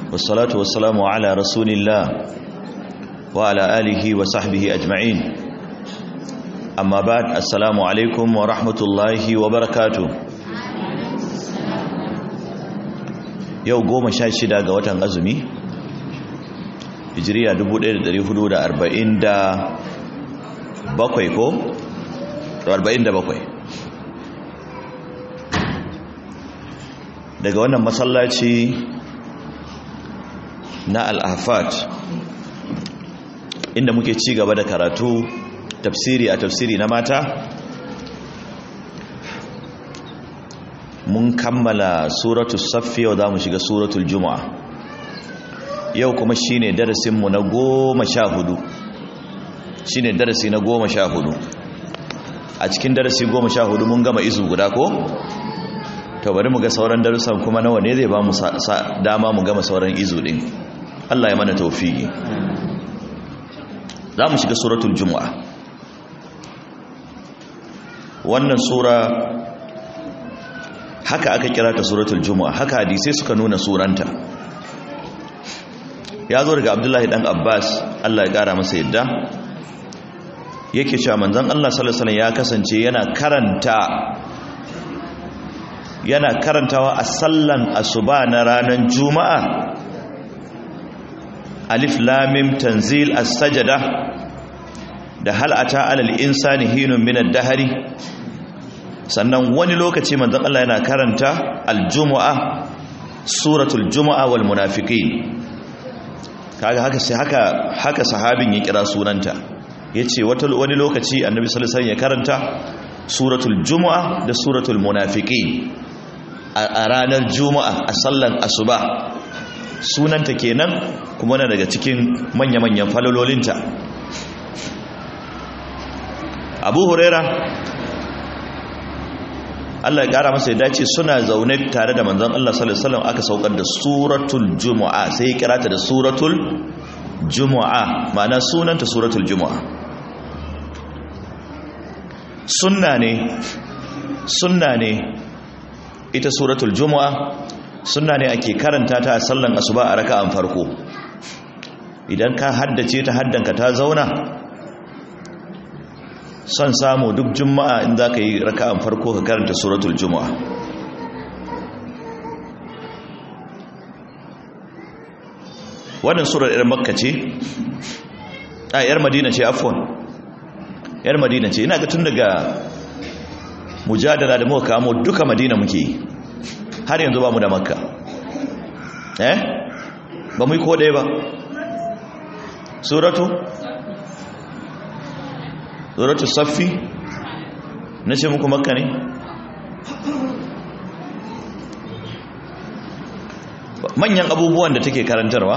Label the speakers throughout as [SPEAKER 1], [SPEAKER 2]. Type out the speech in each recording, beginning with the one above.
[SPEAKER 1] والصلاة والسلام على رسول الله وعلى آله وصحبه أجمعين أما بعد السلام عليكم ورحمة الله وبركاته yau 16 ga watan azumi hijiriya 1447 ko 47 daga wannan masallaci na al-ahfat inda muke ci gaba da karatu tafsiri na mata mun kammala suratul saffi yau zamu shiga suratul juma'a yau kuma shine darasin mu na 14 shine darasi na 14 a cikin darasi 14 mun gama izu guda ko to bari mu ga sauran darussan kuma nawa ne zai ba mu dama mu gama sauran izu din Allah ya mana tawfiki zamu shiga suratul juma'a wannan sura haka aka kira ta suratul juma'a haka hadisi suka nuna suranta ya zo daga Abdullahi dan Abbas Allah ya kara masa yadda yake cewa manzon Allah sallallahu alaihi wasallam ya kasance yana karantawa a sallan asuba na ranar juma'a alif lam mim tanzil as-sajda da hal ata alal insani hinun min ad-dahri sannan wani lokaci manzon Allah yana karanta al-jumu'a suratul jumu'a wal munafiqin kaga haka sahabin ya kira sunanta yace wani lokaci annabi sallallahu alaihi wasallam ya karanta suratul jumu'a da suratul munafiqin a ranar juma'a a sallan asuba sunanta kenan kuma na daga cikin manya-manyan falalolinta Abu Huraira Allah ya kara masa ya dace suna zaune tare da manzon Allah sallallahu alaihi wasallam aka saukar da suratul jumu'a sai ya kira ta da suratul jumu'a ma'ana sunanta suratul jumu'a sunna ne ita suratul jumu'a sunna ne ake karanta ta a sallan asuba a raka'an farko idan ka haddace ta haddanka ta zauna son samu duk juma'a in za ka yi raka'an farko ka karanta suratul juma'a wannan surar yar makka ce yar madina ce afwan yar madina ce ina ga tun daga mujadala da muka kamo duka madina muke yi har yanzu ba mu da makka ba mu yi ko ɗaya ba suratu saffi na ce muku makka ne manyan abubuwan da take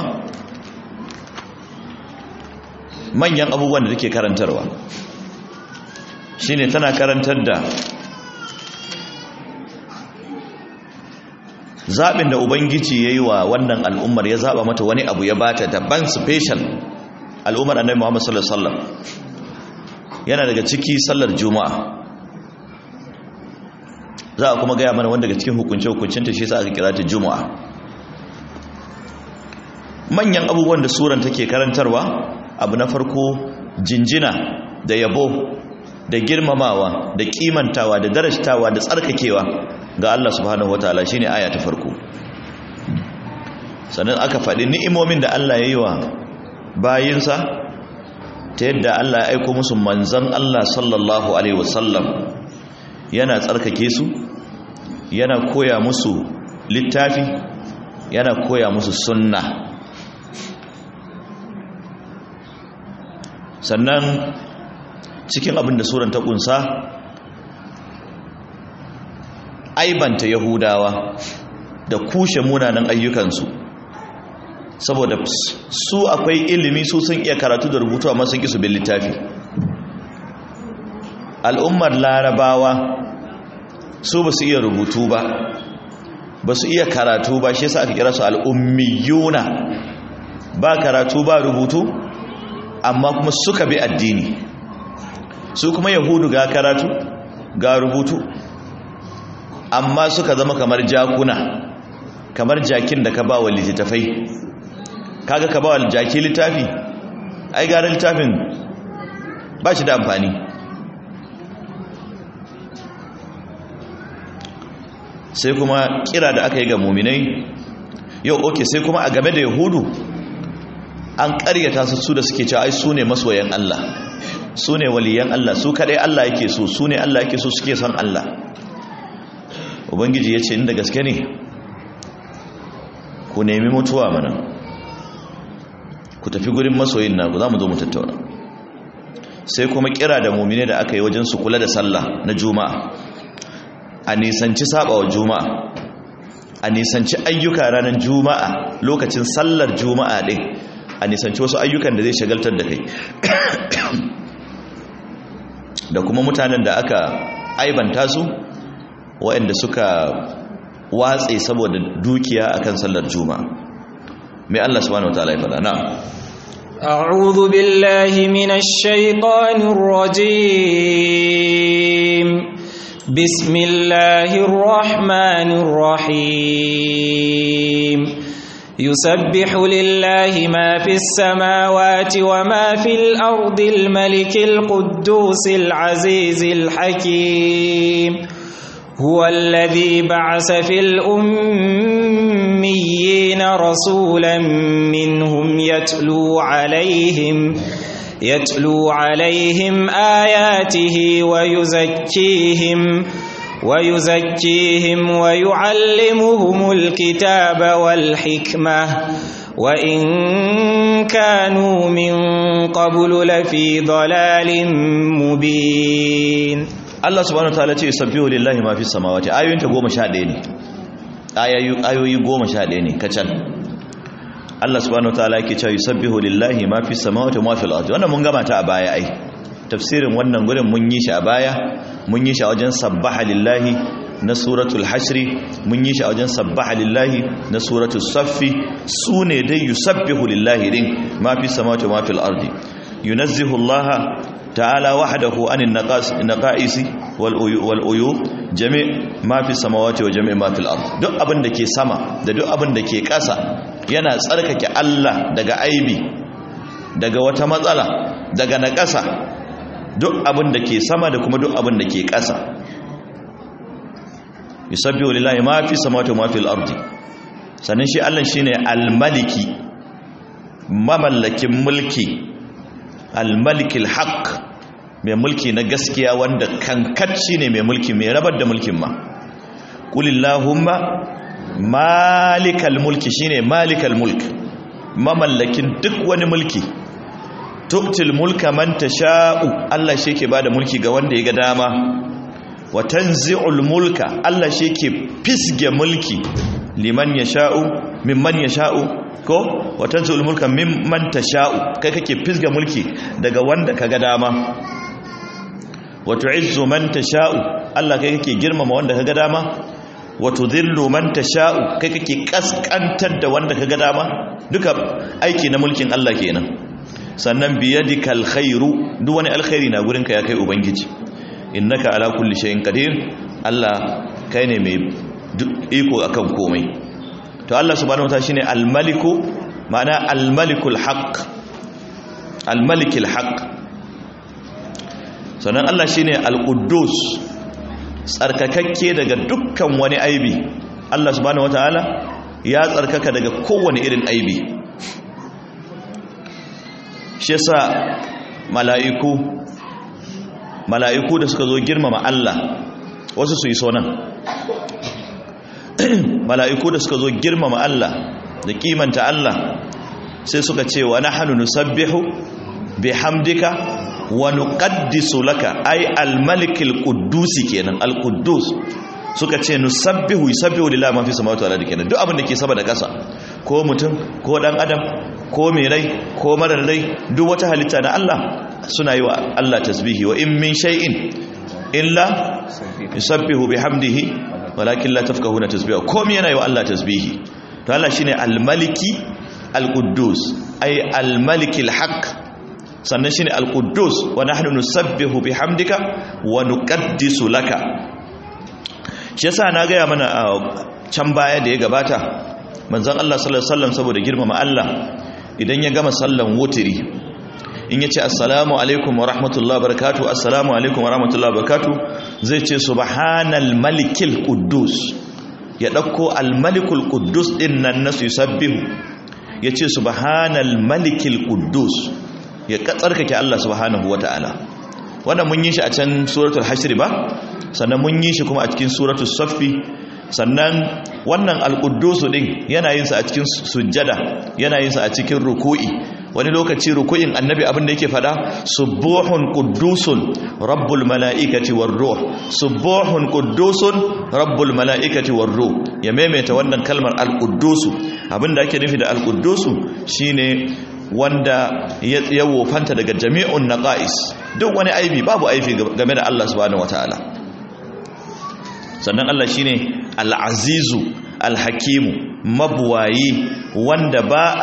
[SPEAKER 1] karantarwa shine tana karantar da zaɓin da ubangiji ya yi wa wannan al'ummar ya zaɓa mata wani abu ya bata daban special al'ummar annabi Muhammad sallallahu alaihi wasallam yana daga ciki sallar juma'a za a kuma gaya mana wanda daga cikin hukunce-hukuncinta shi sa aka kira ta juma'a manyan abubuwan da suran take karantarwa abu na farko jinjina da yabo da girmamawa da kimantawa da darajtawa da tsarkakewa ga Allah subhanahu wataala shine aya ta farko sannan aka faɗi ni'imomin da Allah ya yi wa bayinsa ta yadda Allah ya aiko musu manzon Allah sallallahu alaihi wasallam yana tsarkake su yana koya musu littafi yana koya musu sunna sannan cikin abin da suran ta kunsa aibanta yahudawa da kushe munanan ayyukansu saboda su akwai ilimi su sun iya karatu da rubutu amma sun ki su bin littafi al'ummar larabawa su ba su iya rubutu ba ba su iya karatu ba shi yasa aka kira su al'ummiyuna ba karatu ba rubutu amma kuma suka bi addini su kuma yahudu ga karatu ga rubutu amma suka zama kamar jakuna kamar jakin da ka ba wa littafai, kaga ka ba wa jaki littafi ai gara littafin ba shi da amfani. sai kuma kira da aka yi ga muminai yau. Oke, sai kuma a game da yahudu an ƙaryata su da suke cewa ai su ne masoyan Allah, su ne waliyan Allah, su kadai Allah yake so, su ne Allah yake so, suke son Allah. Ubangiji ya ce inda gaske ne ku nemi mutuwa mana, ku tafi gurin masoyin naku, za mu zo mu tattauna. sai kuma kira da mumine da aka yi wajen su kula da sallah na juma'a, a nisanci sabawa juma'a, a nisanci ayyuka ranar juma'a, lokacin sallar juma'a din a nisanci wasu ayyukan da zai shagaltar da kai. da kuma mutanen da aka aibanta su waɗanda suka watse saboda dukiya akan sallar juma'a. mai Allah subhanahu wataala ya faɗa. na'am
[SPEAKER 2] أعوذ بالله من الشيطان الرجيم بسم الله الرحمن الرحيم يسبح لله ما في السماوات وما في الأرض الملك القدوس العزيز الحكيم هو الذي بعث في الأميين رسولا منهم يتلو عليهم آياته ويزكيهم ويعلمهم الكتاب والحكمة وإن كانوا من قبل لفي ضلال مبين.
[SPEAKER 1] Allah subhanahu wataala ce yusabbihu lillahi ma fis samawati, ayoyin ta 11 ne, ayoyi 11 ne kacal. Allah subhanahu wataala yake cewa yusabbihu lillahi ma fis samawati wa ma fil ardi. Wannan mun gama ta a baya ai, tafsirin wannan gurin mun yi shi a baya, mun yi shi a wajen sabbaha lillahi na suratul hasri, mun yi shi a wajen sabbaha lillahi na suratul saffi. Sune dai yusabbihu lillahi din ma fis samawati wa ma fil ardi. Yunazzihu Allah ta'ala wahdahu anin naqaisi wal uyub jami' ma fi samawati wa jami' ma fil ard. Duk abin da ke sama da duk abin da ke ƙasa yana tsarkake Allah daga aibi, daga wata matsala, daga naƙasa. Duk abin da ke sama da kuma duk abin da ke ƙasa. Yusabbihu lillahi ma fi samawati wa ma fil ard. Sannan shi Allah shine al-maliki, mamallakin mulki, al-malikil haqq, mai mulki na gaskiya wanda kankacci ne mai mulki, mai rabar da mulkin ma. Qulillahumma malikal mulki, shine malikal mulk, mamallakin duk wani mulki. Tu'til mulka man tasha'u, Allah shi yake bada mulki ga wanda ya ga dama. Wa tanzi'ul mulka, Allah shi yake fisge mulki liman yasha'u mimman yasha'u, ko watan zuul mulka mimman tasha'u, kai kake fisga mulki daga wanda kaga dama. wa tu'izzu man tasha'u, Allah kai kake girmama wanda kaga dama. wa tudhillu man tasha'u, kai kake kaskantar da wanda kaga dama. Duka aiki na mulkin Allah kenan. Sannan biyadikal khairu, duk wani alkhairi na gurinka ya kai ubangiji. Innaka ala kulli shay'in qadir, Allah kai ne mai iko akan komai. To Allah subhanahu wataala shine al-maliku, ma'ana al-malikul haqq, al-malikil haqq. Sannan Allah shine al-quddus, tsarkakakke daga dukkan wani aibi. Allah subhanahu wataala ya tsarkaka daga kowane irin aibi. Shi yasa mala'iku da suka zo girmama Allah, wasu su yi sonan mala'iku da suka zo girmama Allah da kimanta Allah, sai suka ce wa nahnu nusabbihu bihamdika wa nuqaddisu laka, ay al-malikil quddus kenan, al-quddus. Suka ce nusabbihu, yusabbihu lillahi ma fi samawati wal ardi kenan, duk abin da ke sama da ƙasa, ko mutum ko dan adam ko mai rai ko marar rai, duk wata halitta na Allah suna yi wa Allah tasbihi. Wa in min shay'in illa yusabbihu bihamdihi walakin la tafqahuna tasbihahu, komai yana yi wa Allah tasbihi. To Allah shine al-maliki al-quddus, ay al-malikil haqq. Sannan shine al-quddus, wa nahnu nusabbihu bihamdika wa nuqaddisu laka. Shi yasa na gaya mana can baya da ya gabata manzon Allah sallallahu alaihi wasallam saboda girmama Allah idan ya gama sallan wutiri in yace assalamu alaikum wa rahmatullahi wa barakatuh assalamu alaikum wa rahmatullahi wa barakatuh zai ce subhanal malikil quddus ya dauko al malikul quddus din nan nasu yusabbihu yace subhanal malikil quddus ya tsarkake Allah subhanahu wataala wannan mun yi shi a can suratul hashr ba sannan mun yi shi kuma a cikin suratul saffi sannan wannan al-quddusu din yana yin sa a cikin sujjada yana yin sa a cikin ruku'i wani lokaci ruku'in annabi abin da yake fada subuhun quddusun rabbul malaikati war ruh subuhun quddusun rabbul malaikati war ruh ya maimaita wannan kalmar al-quddusu abin da ake nufi da al-quddusu shine wanda ya wofanta daga jami'un naqais duk wani aibi babu aibi game da Allah subhanahu wataala sannan Allah shine al-azizu al-hakimu mabuwayi wanda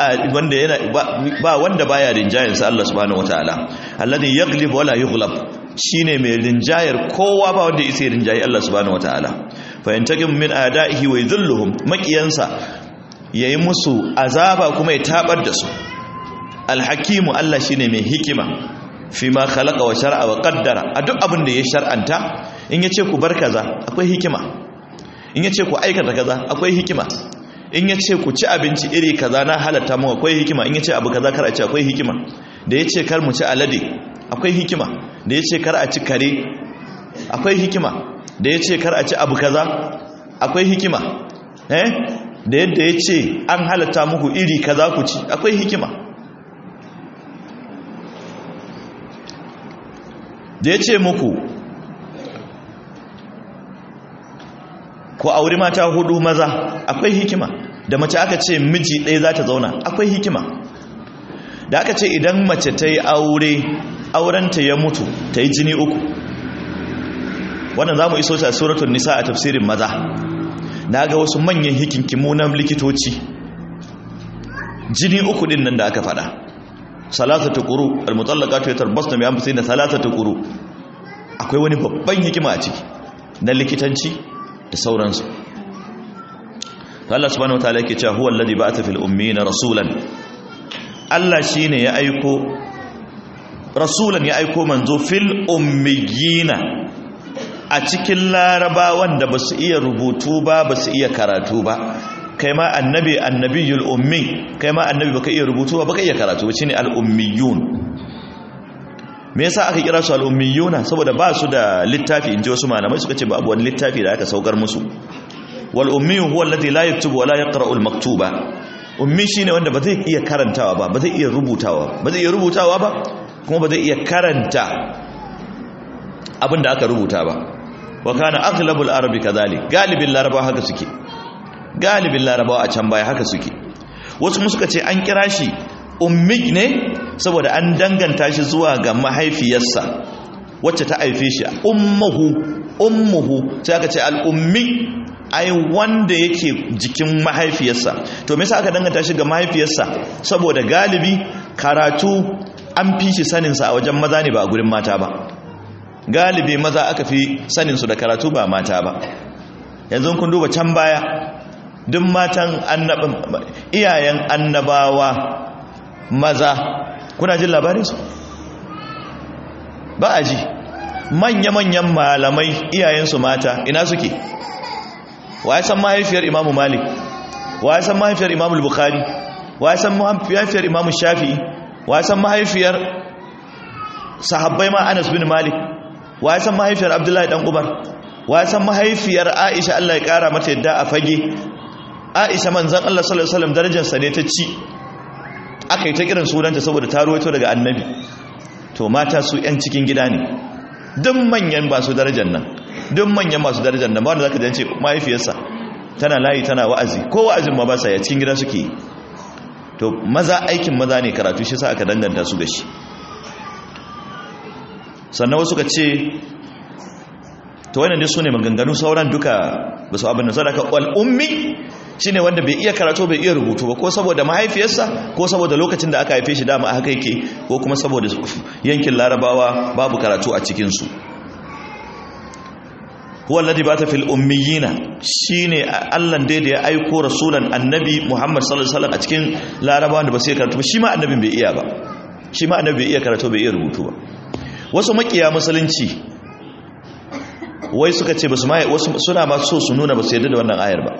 [SPEAKER 1] wanda baya rinjayar sa Allah subhanahu wataala alladhi yaghlib wala yughlab shine mai rinjayar kowa ba wanda yake rinjayi Allah subhanahu wataala fa yantakim min a'da'ihi wa yadhilluhum maqiyansa yayi musu azaba kuma ya tabar da su al-hakimu Allah shine mai hikima fi ma khalaqa wa shar'a wa qaddara a duk abin da ya shar'anta in yace ku bar kaza akwai hikima in yace ku aikata kaza akwai hikima in yace ku ci abinci iri kaza na halatta mu akwai hikima in yace abu kaza kar a ci akwai hikima da yace kar mu ci alade akwai hikima da yace kar a ci kare akwai hikima da yace kar a ci abu kaza akwai hikima da yadda yace an halatta muku iri kaza ku ci akwai hikima da ya ce muku ku auri mata hudu maza akwai hikima da mace aka ce miji ɗaya za ta zauna akwai hikima da aka ce idan mace ta yi aurenta ya mutu ta yi jini uku wannan za mu iso shi a suratun nisa a tafsirin maza na ga wasu manyan hikinkimu na likitoci jini uku din nan da aka faɗa salasatu quru almutallaqatu yatarbasna bi anfusina salasatu quru akwai wani babban hikima a ciki na likitanci da sauransu Allah subhanahu wataala yake cewa huwa alladhi ba'atha fil ummiyina rasulan Allah shine ya aiko rasulan ya aiko manzo fil ummiyina a cikin larabawan da basu iya rubutu ba basu iya karatu ba kai ma annabiyul ummi kai ma annabi baka iya rubutu ba baka iya karatu shine al-ummiyun me yasa aka kira su al-ummiyuna saboda ba su da littafi inji wasu malamai suka ce babu wani littafi da aka saukar musu wal ummi huwa alladhi la yaktubu wa la yaqra'u al-maktuba ummi shine wanda ba zai iya karantawa ba ba zai iya rubutawa ba kuma ba zai iya karanta abinda aka rubuta ba wa kana aghlabul arabi kadhalik galibin larabawa haka suke galibin larabawa a can baya haka suke wasu mu suka ce an kira shi ummi ne saboda an danganta shi zuwa ga mahaifiyarsa wacce ta haife shi ummuhu sai aka ce al-ummi ai wanda yake jikin mahaifiyarsa to me yasa aka danganta shi ga mahaifiyarsa saboda galibi karatu an fi shi sanin sa a wajen maza ne ba a gurin mata ba galibi maza aka fi sanin su da karatu ba mata ba yanzu kun duba can baya duk matan iyayen annabawa maza kuna jin labarinsu ba a ji manya-manyan malamai iyayensu mata ina suke wa ya san mahaifiyar imamu malik wa ya san mahaifiyar imamu bukhari wa ya san mahaifiyar imamu shafi'i wa ya san mahaifiyar sahabbai ma anas bin malik wa ya san mahaifiyar abdullahi dan umar wa ya san mahaifiyar aisha Allah ya kara mata yadda a fage aisha manzon Allah sallallahu alaihi wasallam darajarsa ne ta ci aka yi ta kiran sunanta saboda ta ruwaito daga annabi to mata su yan cikin gida ne duk manyan ba su darajar nan duk manyan masu darajar nan ba wanda zaka ji mahaifiyarsa tana layi tana wa'azi ko wa'azin ma ba sa ya cikin gida suke to maza aikin maza ne karatu shi sa aka danganta su ga shi sannan wasu ka ce to wannan dai sune maganganu sauran duka ba su abin da sadaka wal ummi shine wanda bai iya karatu bai iya rubutu ba ko saboda mahaifiyarsa ko saboda lokacin da aka haife shi dama haka yake ko kuma saboda yankin larabawa babu karatu a cikin su huwa alladhi ba'atha fil ummiyina shine Allah da ya aiko rasulan annabi Muhammad sallallahu alaihi wasallam a cikin larabawan da ba su iya karatu ba shi ma annabin bai iya ba shi ma annabi bai iya karatu bai iya rubutu ba wasu makiya musulunci wai suka ce basu mai wasu suna ma so su nuna ba su yarda da wannan ayar ba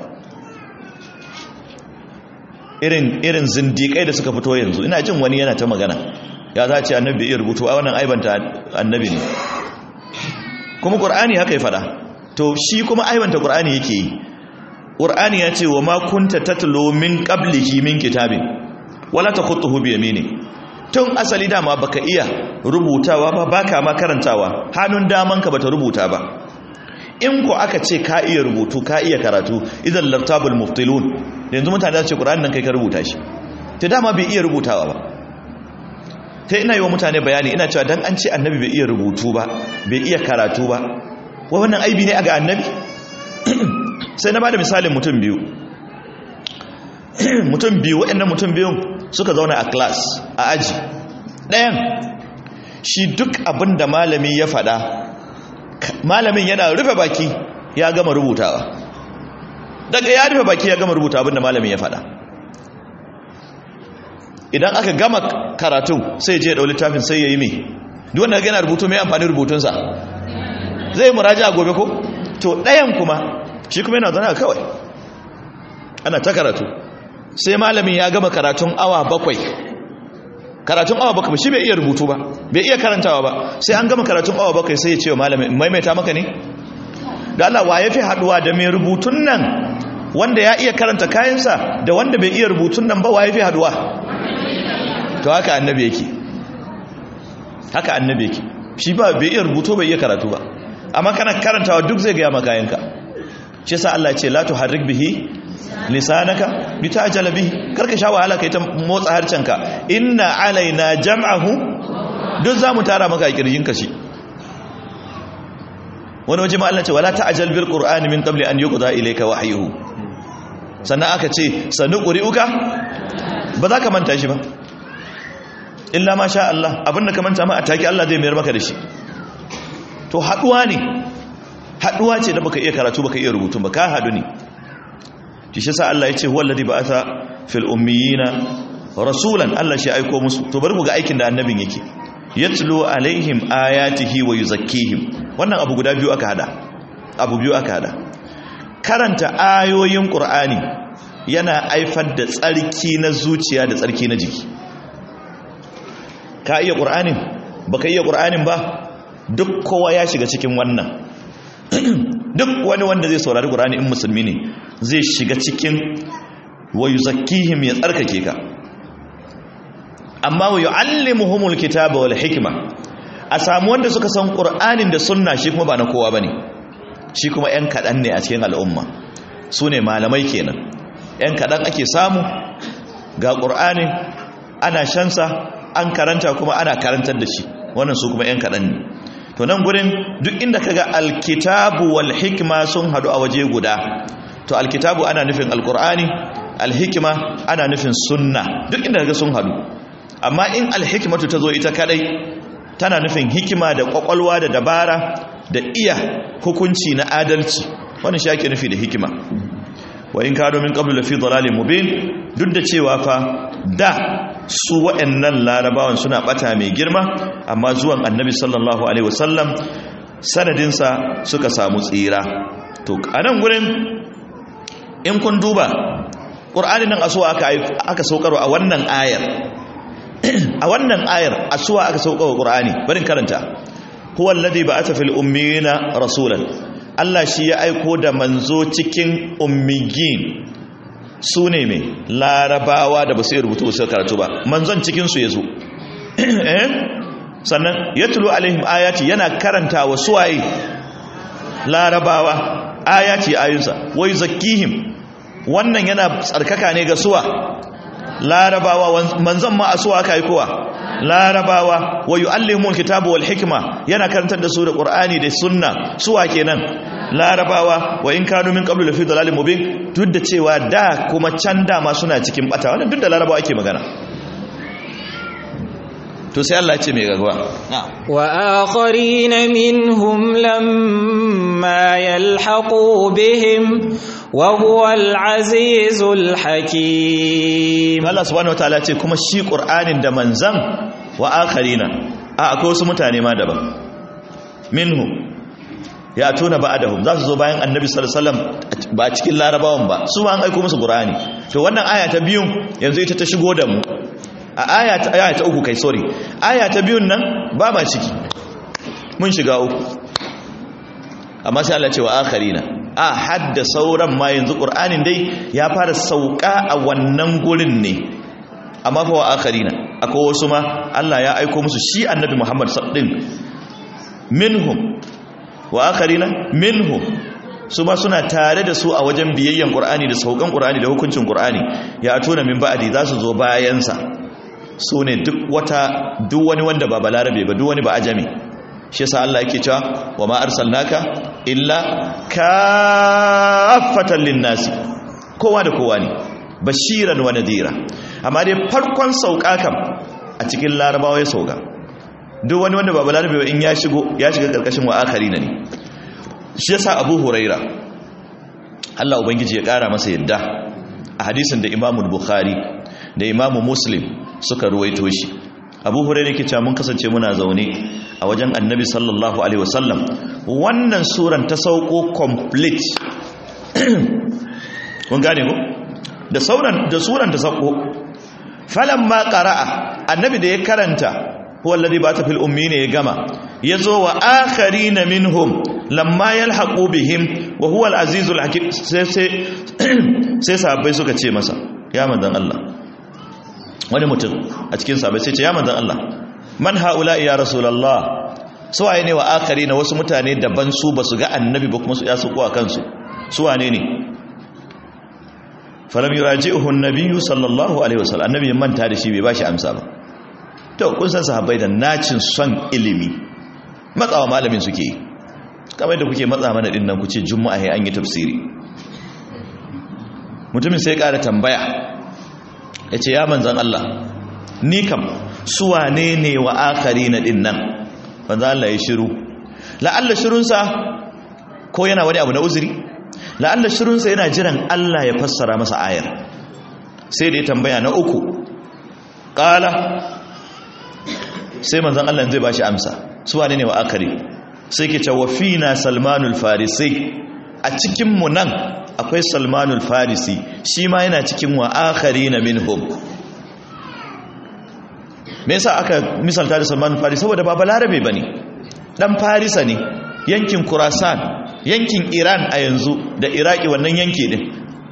[SPEAKER 1] irin zindiƙai da suka fito yanzu ina jin wani yana ta magana ya za ce annabi bai iya rubutu a wannan aibanta annabi ne kuma qur'ani haka ya fada to shi kuma aibanta qur'ani yake yi qur'ani ya ce wa ma kunta tatlu min qablihi min kitabin wala takhutuhu bi yamini tun asali dama baka iya rubutawa ba baka ma karantawa hannun damanka bata rubuta ba in ko aka ce ka iya rubutu ka iya karatu idan lartabul muftilun yanzu mutane za su ce qur'ani nan kai ka rubuta shi to dama bai iya rubutawa ba ta ina yi wa mutane bayani ina cewa dan an ce annabi bai iya rubutu ba bai iya karatu ba wannan aibi ne a ga annabi sai na bada misalin mutum biyu waɗannan mutum biyun suka zauna a class a aji ɗayan shi duk abin da malami ya faɗa malamin yana rufe baki ya gama rubutawa daga ya rufe baki ya gama rubuta abin da malamin ya faɗa idan aka gama karatun sai je ɗau littafin sai ya yi mai duk wanda yana rubutu mai amfani rubutunsa zai muraja gobe ko to ɗayan kuma shi kuma yana zana kawai ana ta karatu sai malamin ya gama karatun awa bakwai shi bai iya rubutu ba bai iya karantawa ba sai an gama karatun awa bakwai sai ya ce wa malamin maimaita maka ne da Allah wa ya fi haɗuwa da mai rubutun nan wanda ya iya karanta kayansa da wanda bai iya rubutun nan ba wa ya fi haɗuwa to haka annabi yake shi ba bai iya rubutu bai iya karatu ba amma kana karantawa duk zai gaya maka yanka shi yasa Allah ya ce la tuharrik bihi lisanaka bitajala bihi karka sha wahala kai ta motsa harcenka inna alaina jam'ahu duk zamu tara maka kirjinka shi wani waje ma Allah ce wala ta'jal bil qur'ani min qabli an yuqda ilayka wahyuhu sannan aka ce sanuqri'uka ba za ka manta shi ba illa ma sha Allah abinda ka manta ma a take Allah zai mayar maka da shi to haduwa ce da baka iya karatu baka iya rubutu ba ka hadu ne shi sa Allah ya ce huwa alladhi ba'atha fil ummiyina rasulan Allah shi aiko musu to bari ku ga aikin da annabin yake yatlu alaihim ayatihi wa yuzakkihim wannan abu biyu aka hada karanta ayoyin qur'ani yana aifar da tsarki na zuciya da tsarki na jiki ka iya qur'anin baka iya qur'anin ba duk kowa ya shiga cikin wannan duk wani wanda zai saurari qur'ani in musulmi ne zai shiga cikin wa yuzakkihim ya tsarkake ka amma wa yuallimuhumul kitaba wal hikma a samu wanda suka san qur'anin da sunna shi kuma ba na kowa bane shi kuma yan kadan ne a cikin al'umma sune malamai kenan yan kadan ake samu ga qur'anin ana shansa an karanta kuma ana karantar da shi wannan su kuma yan kadan ne to nan gurin duk inda kaga alkitabu wal hikma sun hadu a waje guda to alkitabu ana nufin alqur'ani alhikma ana nufin sunna duk inda kaga sun hadu amma in alhikmatu tazo ita kadai tana nufin hikima da kwakwalwa da dabara da iya hukunci na adalci wannan shi ake nufi da hikima wa in kado min qablu lafi dhalalin mubin duk da cewa fa da su waɗannan larabawan suna bata mai girma amma zuwan annabi sallallahu alaihi wasallam sanadinsa suka samu tsira to anan gurin in kun duba qur'anin nan asuwa aka saukarwa a wannan ayar asuwa aka saukarwa qur'ani barin karanta huwa alladhi ba'atha fil ummiyina rasulan Allah shi ya aiko da manzo cikin ummiyin su ne mai larabawa da ba su yi rubutu su karatu ba manzon cikinsu ya zo sannan ya tulo alaihim ayati yana karanta wa suwaye larabawa ayati ayunsa wai zakihim wannan yana tsarkaka ne ga suwa larabawa manzon ma a suwa aka aikowa larabawa wa yu'allimul kitabu wal hikma yana karantar da su da qur'ani da sunna suwa kenan larabawa wa in kanu min qablu lafi dalalin mubin duk da cewa da kuma can dama suna cikin bata wannan duk da larabawa ake magana to sai Allah ya ce mai gaggawa
[SPEAKER 2] wa akharina minhum lamma yalhaqu bihim wa huwal azizul hakim.
[SPEAKER 1] Allah subhanahu wataala ce kuma shi Qur'anin da manzan wa akharina akwai wasu mutane ma daban minhum ya tuna ba'dahum za su zo bayan annabi sallallahu alaihi wasallam ba cikin larabawan ba su ma an aika musu Qur'ani. To wannan aya ta biyun yanzu ita ta shigo da mu a aya ta uku kai sorry aya ta biyun nan ba ma ciki mun shiga uku amma sai Allah ce wa akharina hadda sauran ma yanzu Qur'anin dai ya fara sauka a wannan gurin ne amma fa wa akharina akwai wasu ma Allah ya aika musu shi annabi Muhammad sallallahu alaihi wasallam minhum wa akharina minhum su ma suna tare da su a wajen biyayyan Qur'ani da saukan Qur'ani da hukuncin Qur'ani ya tuna min ba'di za su zo bayan sa su ne duk wani wanda ba balarabe ba duk wani ba ajami shi yasa Allah yake cewa wa ma arsalnaka illa kaffatan linnasi kowa da kowa ne bashiran wa nadira amma dai farkon sauka kam a cikin larabawa ya sauka duk wani wanda ba balarabe ba in ya shiga karkashin wa akharina ne. Shi yasa Abu Huraira Allah ubangiji ya kara masa yadda a hadisin da Imam Bukhari da Imam Muslim suka ruwaito shi. Abu Huraira yake cewa mun kasance muna zaune a wajen Annabi sallallahu alaihi wasallam wannan suran ta sauko complete kun gane ko da suran ta sauko falamma qara'a Annabi da ya karanta huwa alladhi ba'atha fil ummiina ya gama yazo wa akharina minhum lamma yalhaqu bihim wa huwa al-azizul hakim sai sahabbai suka ce masa ya manzon Allah wani mutum a cikin sahabbai sai ce ya manzon Allah man haula ya rasulullah suwaye ne wa akharina wasu mutane daban su basu ga annabi ba kuma su ya suko a kansu suwane ne falam yuraji'uhu an-nabiy sallallahu alaihi wasallam annabi manta da shi bai bashi amsa ba. To kun san sahabbai da nacin son ilimi matsawa malamin suke yi kamar da kuke matsa mana din nan kuce juma'a sai an yi tafsiri mutumin sai ya ƙara tambaya yace ya manzon Allah ni kam su wane ne wa akharina din nan manzon Allah ya shiru la'alla shirunsa ko yana wani abu na uzuri la'alla shirunsa yana jiran Allah ya fassara masa ayar sai da ya tambaya na uku qala sai manzon Allah zai bashi amsa su wane ne wa akari sai ke cewa fina Salmanul Farisi a cikin mu nan akwai Salmanul Farisi shi ma yana cikin wa akharina minhum. Me yasa aka misalta da Salmanul Farisi saboda ba balarabe bane dan Farisa ne yankin Khurasan yankin Iran a yanzu da Iraki wannan yanki din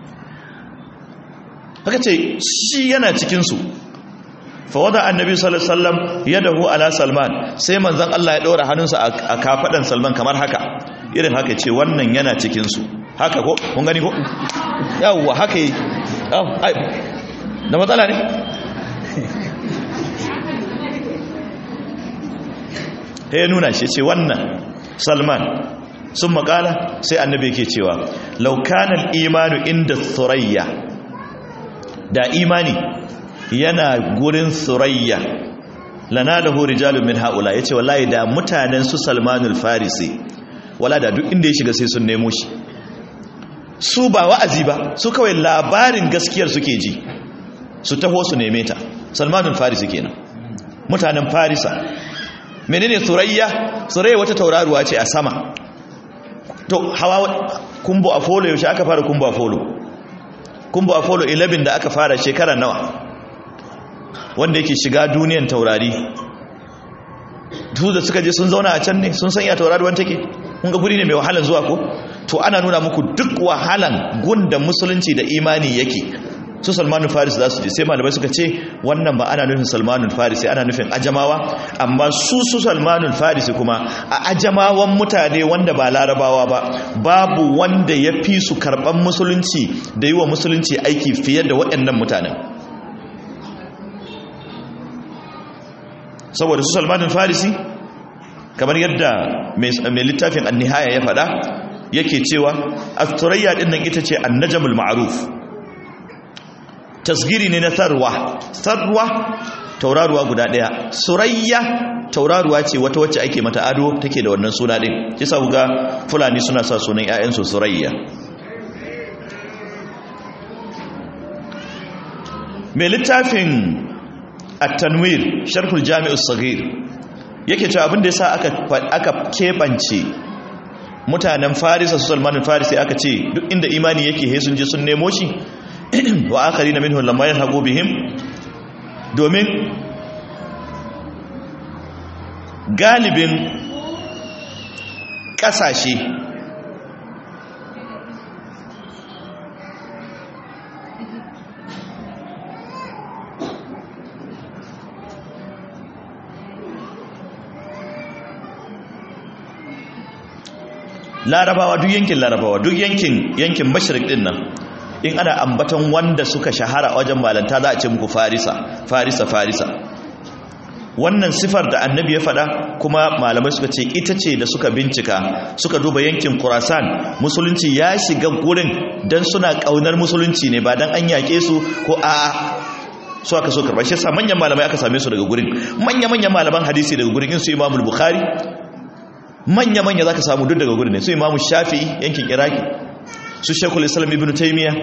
[SPEAKER 1] haka ce shi yana cikin su fawada annabi sallallahu alaihi wasallam yadahu ala Salman sai manzon Allah ya daura hannunsa a kafadan Salman kamar haka irin haka ce wannan yana cikin su haka ko kun gani ko yawa haka yi da matsala ne ya nuna shi ce wannan Salman sun makala sai annabi yake cewa law kana al-imanu inda Thurayya da imani yana gurin Surayya lanalahu rijalun min haula yace wallahi da mutanen su Salmanul Farisi wala da duk inda ya shiga sai sun nemo shi su ba wa'azi ba su kawai labarin gaskiyar suke ji su taho su neme ta Salmanul Farisi kenan mutanen Farisa menene Surayya wata tauraruwa ce a sama to hawa kumbo Apollo yaushe aka fara kumbo Apollo 11 da aka fara shekara nawa wanda yake shiga duniyan taurari da suka je sun zauna a can ne sun sanya taurari wanda take kun ga guri ne mai wahalan zuwa ko to ana nuna muku duk wahalan gunda musulunci da imani yake su Salmanul Farisi za su je sai malamai suka ce wannan ba ana nufin Salmanul Farisi ana nufin ajamawa amma su Salmanul Farisi kuma a ajamawan mutane wanda ba larabawa ba babu wanda ya fi su karban musulunci da yi wa musulunci aiki fiye da waɗannan mutanen saboda su Salmanul Farisi kamar yadda mai littafin An-Nihaya ya faɗa yake cewa As-Surayya din nan ita ce An-Najmul Ma'ruf tasgiri ne na sarwa tauraruwa guda daya. Surayya tauraruwa ce wata wacce ake mata ado take da wannan suna din. Kisa kuga Fulani suna sa sunan ƴaƴansu Surayya. Mai littafin At-Tanwir Sharhul Jami' as-Saghir yake cewa abin da yasa aka kebance mutanen Farisa su Salman al-Farisi aka ce duk inda imani yake he sun je sun nemo shi wa akharina minhum lamma yalhaqu bihim, domin galibin kasashe larabawa, duk yankin larabawa, duk yankin mashrik din nan, in ana ambaton wanda suka shahara wajen malanta za a ce muku farisa. Wannan sifar da annabi ya faɗa kuma malamai suka ce ita ce da suka bincika suka duba yankin Khurasan, musulunci ya shiga gurin dan suna kaunar musulunci ne ba dan an yake su ko a'a su aka so karba. Shi yasa manyan malamai aka same su daga gurin, manya-manyan malaman hadisi daga gurin, in su Imam Bukhari manya-manya za ka samu duk daga gurin ne, su Imamu Shafi'i yankin Iraki, su Sheikhul Islam Ibn Taymiyyah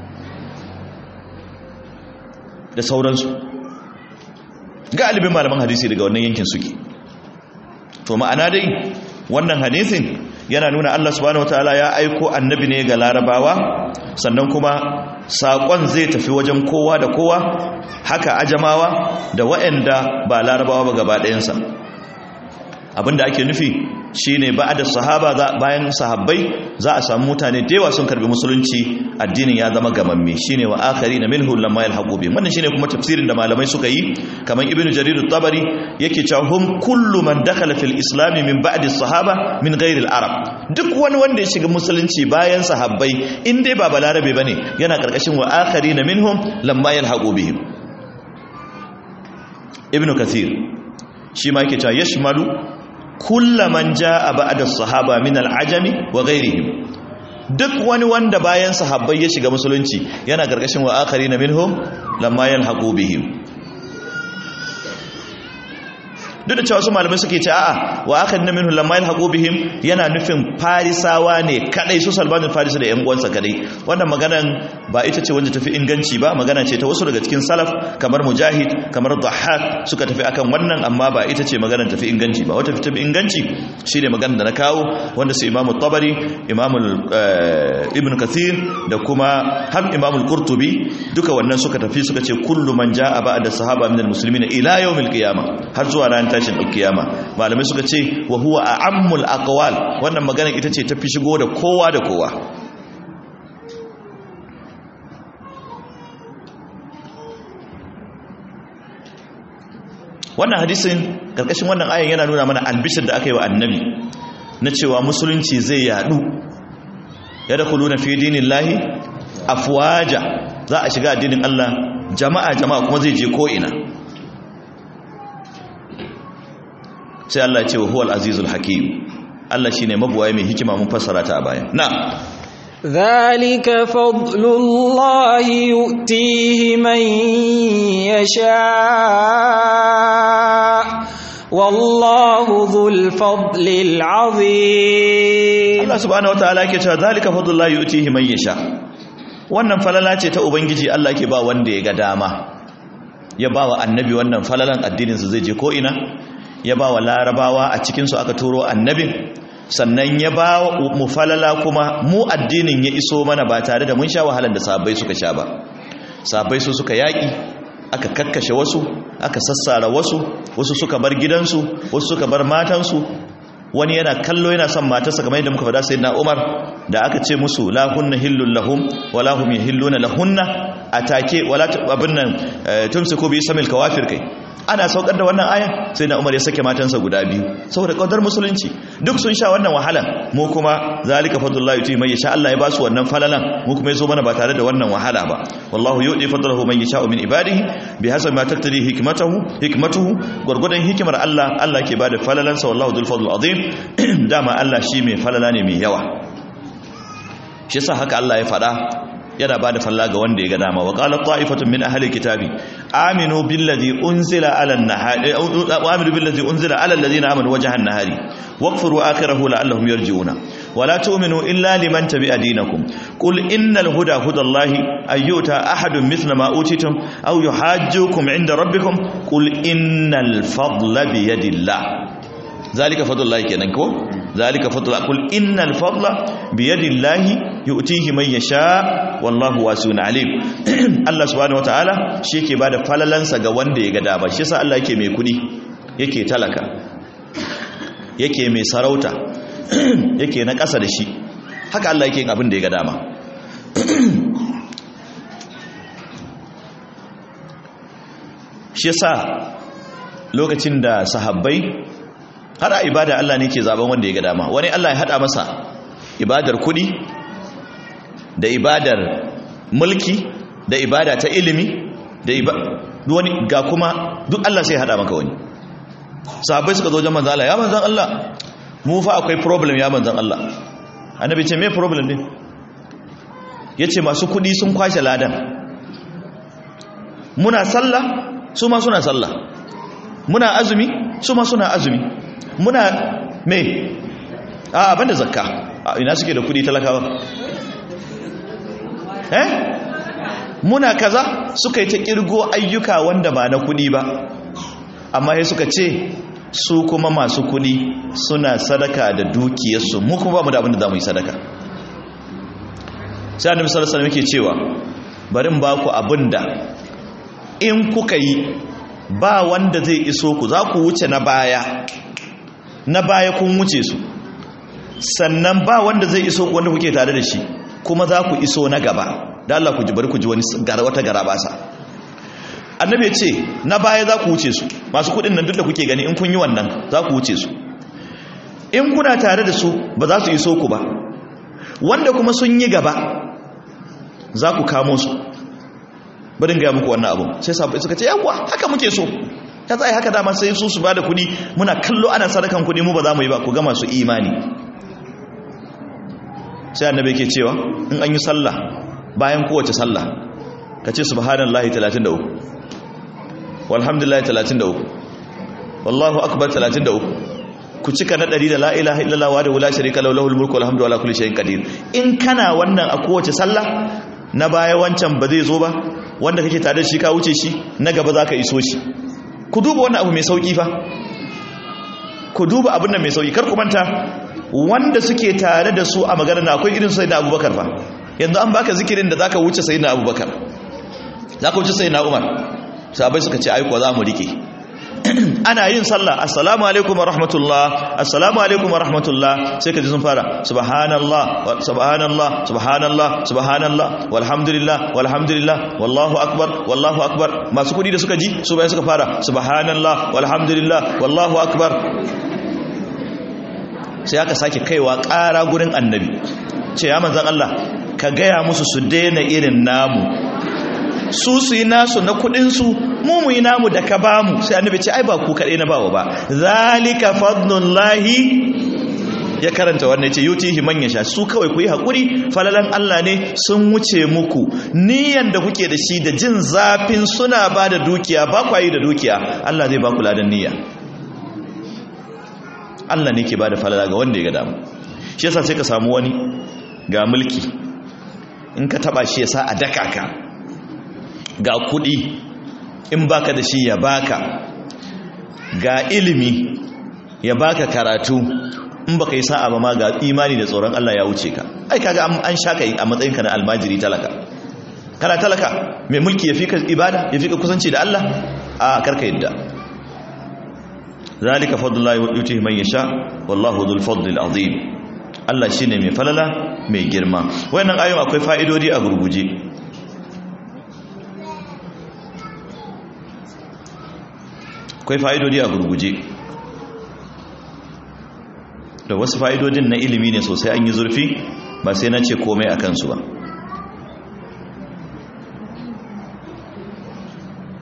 [SPEAKER 1] da sauransu. Galibin malaman hadisi daga wannan yankin suke. To ma'ana dai wannan hadisin yana nuna Allah subhanahu wataala ya aiko annabi ne ga larabawa, sannan kuma saƙon zai tafi wajen kowa da kowa, haka ajamawa da waɗanda ba larabawa ba gaba ɗayansa. Abinda ake nufi shine ba'da sahaba, bayan sahabbai za a samu mutane da yawa sun karbi musulunci, addinin ya zama gamamme, shine wa akharina minhu lamma yalhaqu bi. Wannan shine kuma tafsirin da malamai suka yi, kaman Ibn Jarir at-Tabari yake cewa hum kullu man dakhala fil islam min ba'di sahaba min ghairi al-arab. Duk wani wanda ya shiga musulunci bayan sahabbai in dai ba balarabe bane yana karkashin wa akharina minhum lamma yalhaqu bihim. Ibn Kathir shi ma yake cewa yashmalu kulla man jaa ba'da as-sahaba min al-ajami wa ghayrihim. Duk wani wanda bayan sahabbai ya shiga musulunci yana gargashin wa akharina minhum lamma yalhaqu bihim. Duk da cewa su malamai suke ce a'a wa akharina minhum lamma yalhaqu bihim yana nufin farisawa ne kadai, su Salman al-Farisi da ƴan uwansa kadai. Wannan maganan ba ita ce wanda tafi inganci ba, magana ce ta wasu daga cikin salaf kamar Mujahid, kamar Dhahhak suka tafi akan wannan, amma ba ita ce maganar tafi inganci ba. Wata tafi inganci shine maganar da na kawo, wanda su Imam Tabari, Imam Ibn Kathir da kuma har Imam Al-Qurtubi duka wannan suka tafi suka ce kullu man jaa ba'da sahaba min al-muslimin ila yawm al-qiyamah, har zuwa ran tashin al-qiyama. Malamai suka ce wa huwa a'ammul aqwal, wannan maganar ita ce tafi shigo da kowa da kowa. Wannan hadisin karkashin wannan ayan yana nuna mana albishir da aka yi wa annabi na cewa musulunci zai yadu, yadkhuluna fi dinillahi afwaja, za a shiga addinin Allah jama'a kuma zai je ko ina. Sai Allah ya ce wa huwal azizul hakim, Allah shine mabuwaye mai hikima, mun fassara ta a baya. Na'am.
[SPEAKER 2] ذلك فضل الله يؤتيه من يشاء والله ذو الفضل العظيم.
[SPEAKER 1] Allah subhanahu wataala yake cewa zalika fadlullahi yu'tihi man yasha. Wannan falala ce ta ubangiji, Allah yake ba wanda ya ga dama. Ya ba wa annabi wannan falalan, addinin sa zai je ko ina. Ya ba wa larabawa, a cikin su aka turo annabin. Sannan ya ba mu falala kuma mu addinin ya iso mana ba tare da mun sha wahalar da sahabbai suka sha ba. Sahabbai su suka yaƙi, aka kakkashe wasu, aka sassara wasu suka bar gidansu, wasu suka bar matansu. Wani yana kallo yana son matarsa, kamar yadda muka faɗa sayyidina Umar da aka ce musu la hunna hillul lahum wala hum yahilluna lahunna, atake wala abin nan tumsiku bi samil kawafir kai. Ana saukar da wannan ayan sai na Umar ya sake matansa guda biyu saboda kaudar musulunci. Duk sun sha wannan wahala, mu kuma zalika fadlullahi yuti man yasha, Allah ya ba su wannan falalan, mu kuma yaso mana ba tare da wannan wahala ba. Wallahu yu'ti fadlahu man yasha min ibadihi bihasabi ma taqtadi hikmatuhu, gurgudan hikimar Allah, Allah ke bada falalan sa. Wallahu dhul fadl azim. Dama Allah shi mai falala ne mai yawa. Shi yasa haka Allah ya fada yana bada falla ga wanda ya ga dama wa qala ta'ifatun min ahli kitabi aminu billazi unzila ala an-nahari aminu billazi unzila ala alladhina amanu wajha an-nahari waqfuru akhirahu la'allahum yarji'una wa la tu'minu illa liman tabi'a dinakum qul innal huda hudallahi ayyuta ahadun mithla ma utitum aw yuhajjukum 'inda rabbikum qul innal fadla bi yadillah zalika fadlullahi kenan ko zalika fadlu qul innal fadla bi yadillahi yu'tihi man yasha wallahu wasi'un alim. Allah subhanahu wataala shi yake bada falalansa ga wanda ya ga dama. Shi yasa Allah yake mai kudi, yake talaka, yake mai sarauta, yake na ƙasa da shi. Haka Allah yake yin abin da ya ga dama. Shi yasa lokacin da sahabbai har a ibada Allah ne ke zaben wanda ya ga dama. Wani Allah ya hada masa ibadar kudi da ibadar mulki da ibada ta ilimi da wani ga kuma duk Allah sai ya hada maka wani. Sahabbai suka zo wajen manzon Allah, ya manzon Allah mu fa akwai problem ya manzon Allah. Annabi ce me problem din? Yace masu kudi sun kwashe ladan. Muna sallah su ma suna sallah. Muna azumi su ma suna azumi. Muna me banda zakka. Ina suke da kudi talakawa? Muna kaza suka yi ta kirgo ayyuka wanda ba na kudi ba, amma sai suka ce su kuma masu kudi suna sadaka da dukiyarsu, mu kuma ba mu da abin da za mu yi sadaka. Sai annabi sallallahu alaihi wasallam yake cewa bari in ba ku abinda in kuka yi ba wanda zai iso ku, za ku wuce na baya kun wuce su, sannan ba wanda zai iso ku wanda kuke tare da shi, kuma za ku iso na gaba. Da Allah ku ji bari ku ji wata gara basa. Annabi ya ce na baya za ku wuce su, masu kudin nan duk da kuke gani in kun yi wannan za ku wuce su, in kuna tare da su ba za su iso ku ba, wanda kuma sun yi gaba za ku kamo su. Bari ga muku wannan abu. Sai sahabbai suka ce yawa haka muke so, ta tsaye haka dama sai su ba da kudi, muna kallo ana sadakan kudi mu ba za mu yi ba, ku ga masu imani. Sai annabi yake cewa in an yi sallah bayan kowace sallah ka ce subhanallahi 33 walhamdulillahi 33 wallahu akbar 33 ku cika na 100 da la ilaha illallah wa la sharika lahu lahul mulku wal hamdu ala kulli shay'in qadir. In kana wannan a kowace sallah, na baya wancan ba zai zo ba, wanda kake tare da shi ka wuce shi, na gaba zaka iso shi. Ku duba wannan abu mai sauki fa, ku duba abin nan mai sauki. Kar ku manta wanda suke tare da su a magana na akwai irin sayyidina Abubakar fa. Yanzu an baka zikirin da zaka wuce sayyidina Abubakar, zaka wuce sayyidina Umar. Sahabbai suka ce ai ko za mu rike. Ana yin sallah assalamu alaikum wa rahmatullah, assalamu alaikum wa rahmatullah, sai ka ji sun fara subhanallah subhanallah subhanallah subhanallah walhamdulillah walhamdulillah wallahu akbar. Masu kudi da suka ji su bayan suka fara subhanallah walhamdulillah wallahu akbar. Sai aka sake kaiwa ƙara gurin annabi, ce ya manzan Allah ka gaya musu su daina irin namu, su yi nasu na kudinsu, mu yi namu da ka bamu. Sai annabi ce ai ba ku kaɗai na bawa ba, zalika fadlullahi. Ya karanta wannan ce yutihi man yasha, su kawai ku yi haƙuri, falalan Allah ne sun wuce muku. Niyan da kuke da shi da jin zafin suna ba da dukiya ba ku yi da dukiya, Allah zai ba ku ladan niyya. Allah ne ke ba da falala ga wanda ya ga damu. Shi yasa sai ka samu wani ga mulki, in ka taba shi yasa a daka ka, ga kudi in baka da shi ya baka, ga ilimi ya baka karatu, in baka yi sa'a ba ma ga imani da tsoron Allah ya wuce ka. Ai kaga an shaka a matsayin ka na almajiri talaka. Kana talaka mai mulki ya fika ibada, ya fika kusanci da Allah, a karka yadda. Zalika fadlullahi yutihi man yasha wallahu dhul fadlil azim. Allah shine mai falala mai girma. Wayannan ayoyin akwai fa'idodi a gurguje. Akwai fa'idodi a gurguje. Da wasu fa'idodin na ilimi ne sosai, an yi zurfi, ba sai na ce komai akan su ba.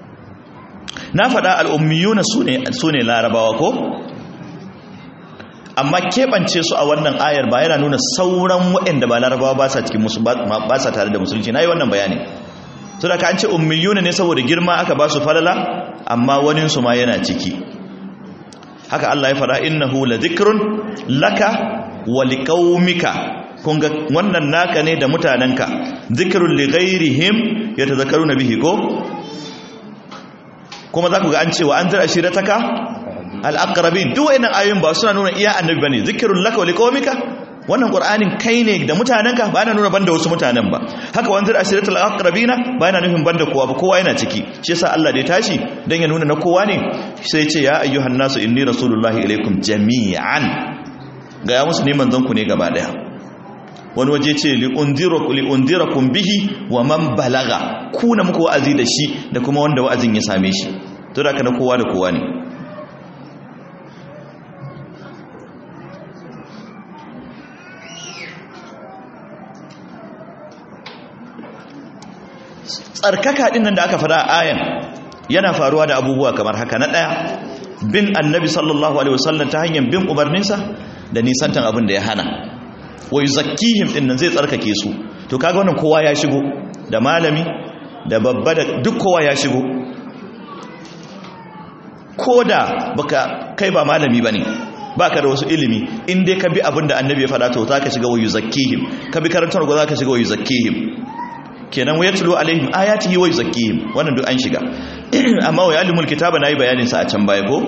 [SPEAKER 1] Na faɗa al'ummiyuna su ne larabawa ko? amma keɓance su a wannan ayar ba yana nuna sauran waɗanda ba larabawa ba sa cikin musu ba sa tare da musulunci. Na yi wannan bayani to da ka an ce ummiyuna ne saboda girma aka ba su falala, amma waninsu ma yana ciki. Haka Allah ya faɗa innahu la dhikrun laka wa liqaumika, kun ga wannan naka ne da mutanenka, dhikrun li ghairihim yatadhakkaruna bihi ko kuma za ku ga an ce wa anzir ashirataka al-aqrabin. duk wayannan ayoyin ba suna nuna iya annabi bane, dhikrun laka wa liqaumika, wannan qur'anin kai ne da mutanenka, ba yana nuna banda wasu mutanen ba. Haka wanzir ashiratul aqrabina ba yana nufin banda kowa ba, kowa yana ciki. Shi yasa Allah da ya tashi dan ya nuna na kowa ne sai ya ce ya ayyuhan nasu inni rasulullahi ilaikum jami'an, ga ya musu ne manzon ku ne gaba daya. Wani waje ce li unzirakum bihi wa man balaga, ku na muku wa'azi da shi da kuma wanda wa'azin ya same shi. To da kana kowa da kowa ne. Tsarkaka din nan da aka fada a ayan yana faruwa da abubuwa kamar haka. Na daya, bin annabi sallallahu alaihi wasallam ta hanyar bin umarninsa da nisantan abin da ya hana. Wa yuzakkihim din nan zai tsarkake su. To kaga wannan kowa ya shigo, da malami da babba da duk kowa ya shigo. Koda baka kai ba malami bane, baka da wasu ilimi, in dai ka bi abin da annabi ya fada to zaka shiga wa yuzakkihim. Ka bi karantar go zaka shiga wa yuzakkihim. Kenan wa yatlu alaihim ayatihi wa yuzakkihim, wannan duk an shiga. Amma wa yalimul kitaba nayi bayanin sa a can baya ko.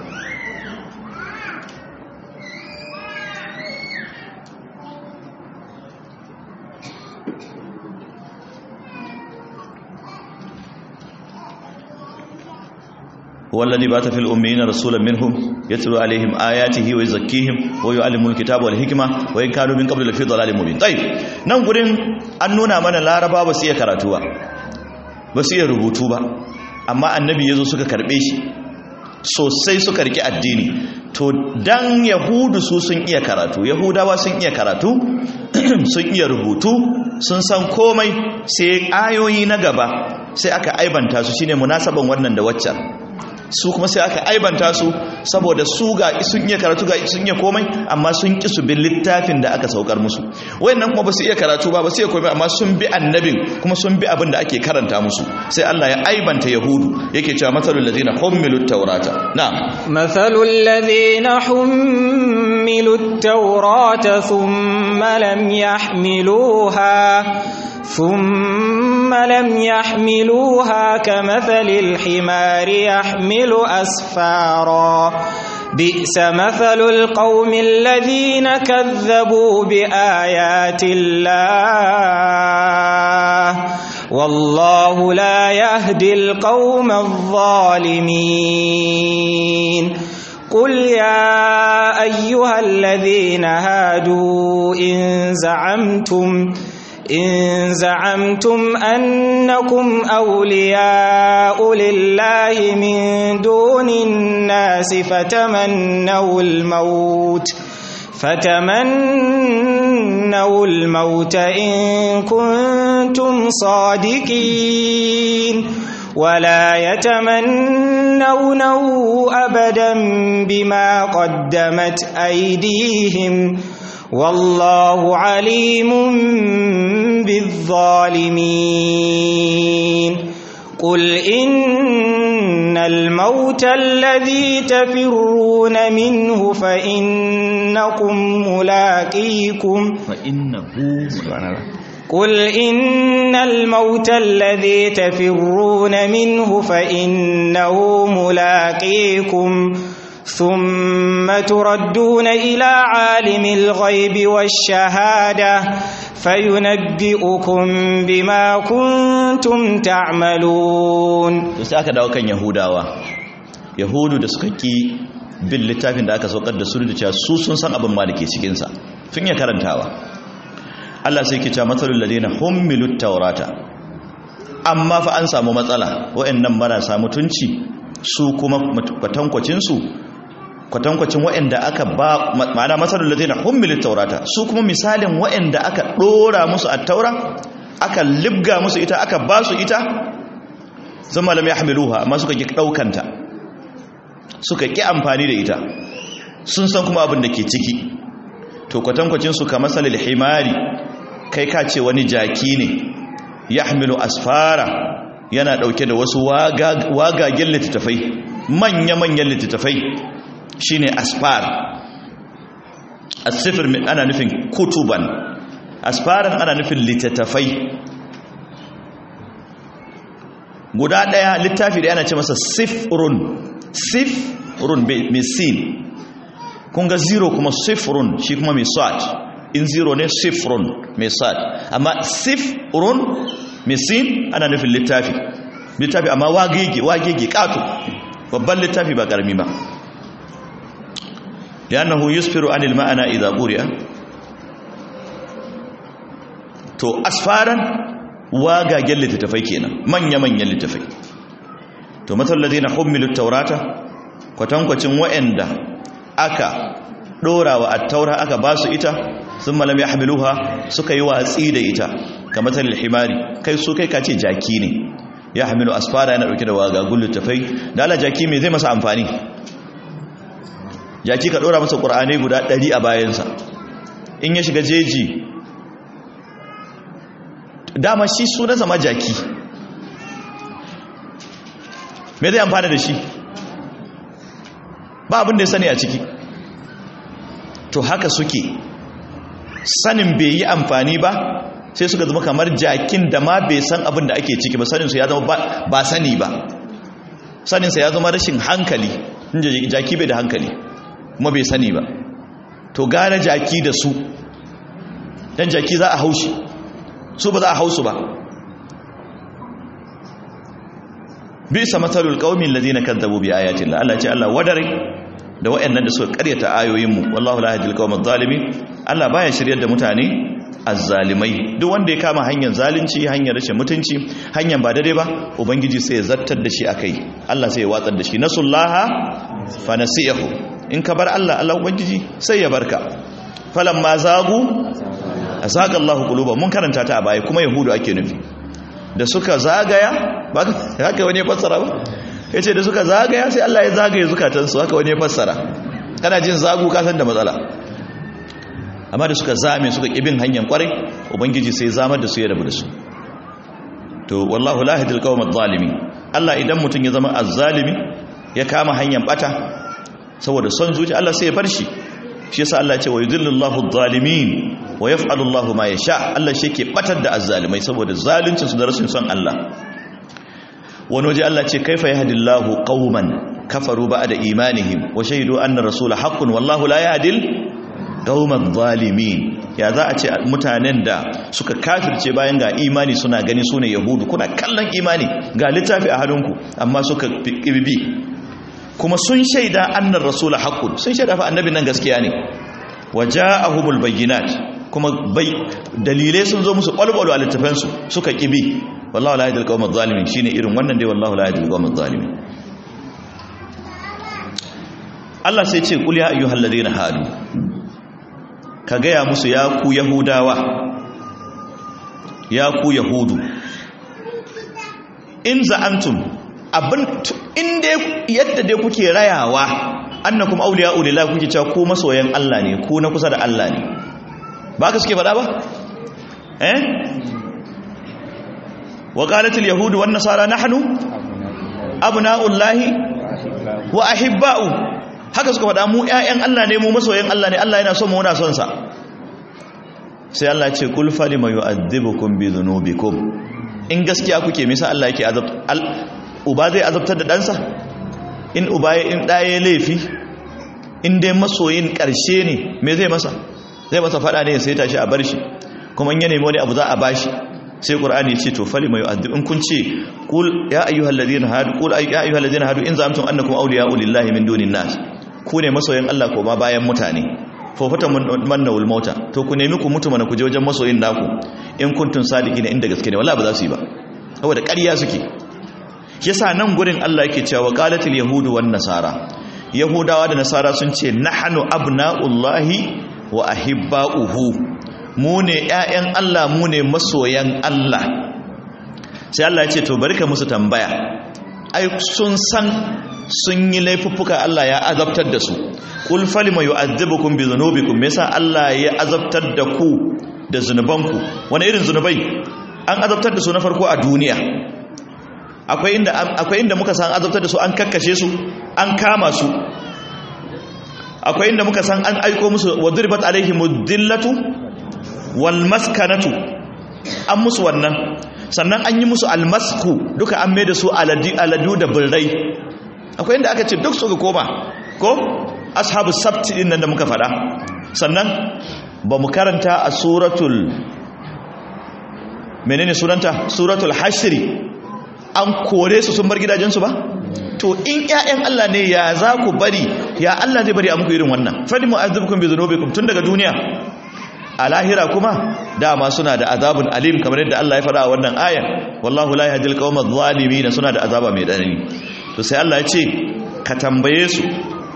[SPEAKER 1] والذي بات في الأميين رسولا منهم يتلو عليهم آياته ويزكيهم ويعلمهم الكتاب والحكمة وإن كانوا من قبل لفي ضلال مبين. طيب nan gurin an nuna mana laraba ba su iya karatu ba su iya rubutu ba, amma annabi yazo suka karbe shi sosai, suka riki addini. To dan yahudu su sun iya karatu, yahudawa sun iya karatu sun iya rubutu, sun san komai, sai ayoyi na gaba sai aka aibanta su, shine munasaban wannan da waccan. Su kuma sai aka aibanta su saboda su ga sun iya karatu, ga sun iya komai, amma sun ki su bin littafin da aka saukar musu. Wayannan kuma ba su iya karatu ba su iya komai, amma sun bi annabin kuma sun bi abin da ake karanta musu. Sai Allah ya aibanta yahudu, yake cewa mathalul ladina hummilut tawrata. Na'am,
[SPEAKER 2] mathalul ladina hummilut tawrata thumma lam yahmiluha كمثل الحمار يحمل أسفارا بئس مثل القوم الذين كذبوا بآيات الله والله لا يهدي القوم الظالمين. قل يا أيها الذين هادوا إن زعمتم أنكم أولياء لله من دون الناس فتمنوا الموت إن كنتم صادقين ولا يتمنونه أبدا بما قدمت أيديهم والله عليم بالظالمين. قل إن الموت الذي تفرون منه فإنه ملاقيكم ثم تردون إلى عالم الغيب والشهادة فينبئكم بما كنتم تعملون.
[SPEAKER 1] sai aka dawo kan yahudu da suka ki bin littafin da aka saukar da su da cewa su sun san abin ma da ke cikin sa, sun ya karantawa. Allah sai ke cewa matsalul ladina hummilut tawrata, amma fa an samu matsala, wayannan marasa mutunci su kuma kwatankwacin waɗanda aka ba, ma'ana masalul ladina hummilut tawrata, su kuma misalin waɗanda aka dora musu at-taura, aka libga musu ita, aka ba su ita, zama lam yahmiluha, amma suka ki daukanta, suka ki amfani da ita. sun san kuma abin da ke ciki. To kwatankwacin su kamar salil himari, kai ka ce wani jaki ne, yahmilu asfara, yana dauke da wasu wagagen littattafai, manya-manyan littattafai, shine asfar. As-sifr ana nufin kutuban, asfaran ana nufin littattafai. Guda daya littafi da yana ce masa sifrun mai sin, kun ga zero kuma sifrun, shi kuma mai sad. In zero ne sifrun mai sad, amma sifrun mai sin ana nufin littafi amma wagege kato, babban littafi ba karami ba. li'annahu yusfiru anil ma'ana idza quri'a. To asfaran wagagen littattafai kenan, manya-manyan littattafai. To matal ladina hummilut tawrata, kwatankwacin wa'anda aka dorawa at-taura aka basu ita, sun malam yahmiluha, suka yi watsi da ita, kamar talil himari, kai kace jaki ne, yahmilu asfara, yana dauke da wagagun littattafai. Da Allah jaki me zai masa amfani? Jaki ka dora masa qur'ani guda 100 a bayansa, in ya shiga jeji, dama shi sunansa ma jaki, me zai amfana da shi? Ba abin da ya sani a ciki. To haka suke, sanin bai yi amfani ba, sai suka zama kamar jakin da ma bai san abin da ake ciki ba, saninsu ya zama ba sani ba, saninsa ya zama rashin hankali. Jaki bai da hankali kuma bai sani ba. To gane jaki da su, dan jaki za a haushi, su ba za a hausu ba. bisa matalul qaumin ladina kadzabu bi ayati Allah. Allah ce Allah wadare da wayannan da suka karyata ayoyin mu, wallahu la yahdil qaumadh zalimin. Allah baya shiryar da mutane azzalimai. Duk wanda ya kama hanyar zalunci, hanyar rashin mutunci, hanyar ba daidai ba, ubangiji sai ya zartar da shi akai, Allah sai ya watsar da shi. Nasullaha fa nasiyahu, in ka bar Allah, Allah ubangiji sai ya barka. Falamma zagu azaga Allahu quluba, mun karanta ta a baya, kuma yahudu ake nufi. Da suka zagaya, ba haka wani ya fassara ba, yace da suka zagaya sai Allah ya zagaye zukatansu, haka wani ya fassara. Kana jin zagu ka san da matsala. Amma da suka zame, suka kibin hanyar kwarai, ubangiji sai zamar da su ya rabu da su. To wallahu la yahdil qawmadh zalimin. Allah idan mutun ya zama azzalimi, ya kama hanyar bata saboda son zuciya, Allah sai ya bar shi. Shi yasa Allah ya ce wa yudhillullahu adh-dhalimin wa yaf'alu Allahu ma yasha. Allah shi yake batar da azzalimai saboda zaluncin su da rashin son Allah. Wani waje Allah ce kaifa yahdillahu qauman kafaru ba'da imanihim wa shahidu anna rasula haqqun wallahu la yahdil qaumadh zalimin. Ya za a ce mutanen da suka kafirce bayan ga imani suna gani sune yahudu, kuna kallon imani ga littafi a hannunku amma suka bibi, kuma sun shaida annar rasula haqqun, sun shaida fa annabin nan gaskiya ne. Waja'ahumul bayyinat, kuma dalilai sun zo musu kwalkwalo a littafansu suka kibi. Wallahu la yahdil qawmadh zalimin, shine irin wannan dai, wallahu la yahdil qawmadh zalimin. Allah sai ce qul ya ayyuhal ladina hadu, ka gaya musu ya ku yahudawa, ya ku yahudu, in za'antum, abin inda yadda dai kuke rayawa, annakum awliya'u lillahi, kuke cewa ku masoyan Allah ne, ku na kusa da Allah ne, ba ka suke faɗa ba? Wa qalatil yahudu wan nasara nahnu abna'ullahi wa ahibba'u, haka suka faɗa, mu ƴaƴan Allah ne, mu masoyan Allah ne, Allah yana son mu, muna son sa. Sai Allah ya ce kul falima yu'adhibukum bi dhunubikum, in gaskiya kuke, me yasa Allah yake uba zai azabtar da ɗansa? In uba in ɗaya laifi, in dai masoyin ƙarshe ne, me zai masa? Zai masa faɗa ne sai tashi a bar shi, kuma in ya nemi wani abu za a bashi. Sai Qur'ani ya ce to fali mai yu'adhib, in kun ce qul ya ayyuhal ladina hadu, qul ya ayyuhal ladina hadu in zamtum annakum awliya'u lillahi min dunin nas, ku ne masoyin Allah ko ma bayan mutane. Fa fata mannawul mauta, to ku nemi ku mutu mana, ku je wajen masoyin naku, in kuntum sadiqina, inda gaske ne, wallahi ba za su yi ba, saboda ƙarya suke. Yasa nan gurin Allah yake cewa qalatil yahudu wan nasara, yahudawa da nasara sun ce nahnu abna'ullahi wa ahibba'uhu, mu ne ƴaƴan Allah, mu ne masoyan Allah. Sai Allah ya ce to bari ka musu tambaya, ai sun san sun yi laifuffuka Allah ya azabtar da su. Qul falima yu'adhibukum bi dhunubikum, me yasa Allah ya azabtar da ku da zunubanku? Wani irin zunubai? An azabtar da su na farko a duniya. Akwai inda muka san azabtar da su, an kakkashe su, an kama su. Akwai inda muka san an aiko musu wa duribat alaihimud dillatu wal maskanatu, an musu wannan. Sannan an yi musu almasku, duka an mai da su aladu da birrai. Akwai inda aka ce duk suka koma ko ashabu sabti din nan da muka fada. Sannan ba mu karanta a suratul menene sunanta, suratul hashri, an kore su sun bar gidajensu ba? To in ƴaƴan Allah ne, ya za ku bari, ya Allah zai bari a muku irin wannan? Fadi mu'azzibukum bi dhunubikum, tun daga duniya. A lahira kuma dama suna da azabun alim, kamar yadda Allah ya faɗa a wannan ayan, wallahu la yahdil qawmadh zalimin, suna da azaba mai tsanani. To sai Allah ya ce ka tambaye su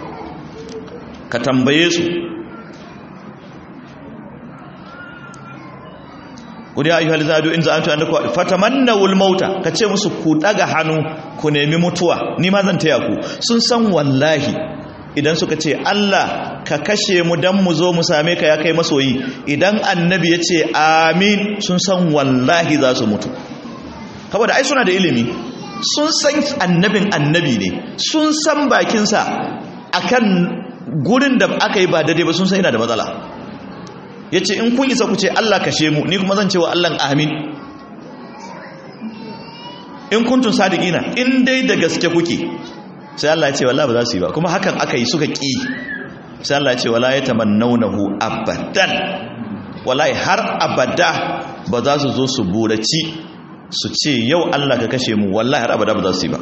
[SPEAKER 1] kudi ayyuhal zadu in za'antu annakum fatamannawul mauta, kace musu ku daga hannu ku nemi mutuwa, ni ma zan taya ku. Sun san wallahi idan suka ce Allah ka kashe mu dan mu zo mu same ka ya kai masoyi, idan annabi ya ce amin, sun san wallahi za su mutu. Saboda ai suna da ilimi, sun san annabin annabi ne, sun san bakinsa akan gurin da aka yi ba daidai ba, sun san yana da matsala. Ya ce in kun isa ku ce Allah kashe mu, ni kuma zan ce wa Allah amin. In kuntun sadiqina, in dai da gaske kuke, sai Allah ya ce wallahi ba za su yi ba, kuma hakan aka yi suka ƙi. Sai Allah ya ce wala yatamannawnahu abadan, wallahi har abada ba za su zo su buraci su ce yau Allah ka kashe mu, wallahi har abada ba za su yi ba.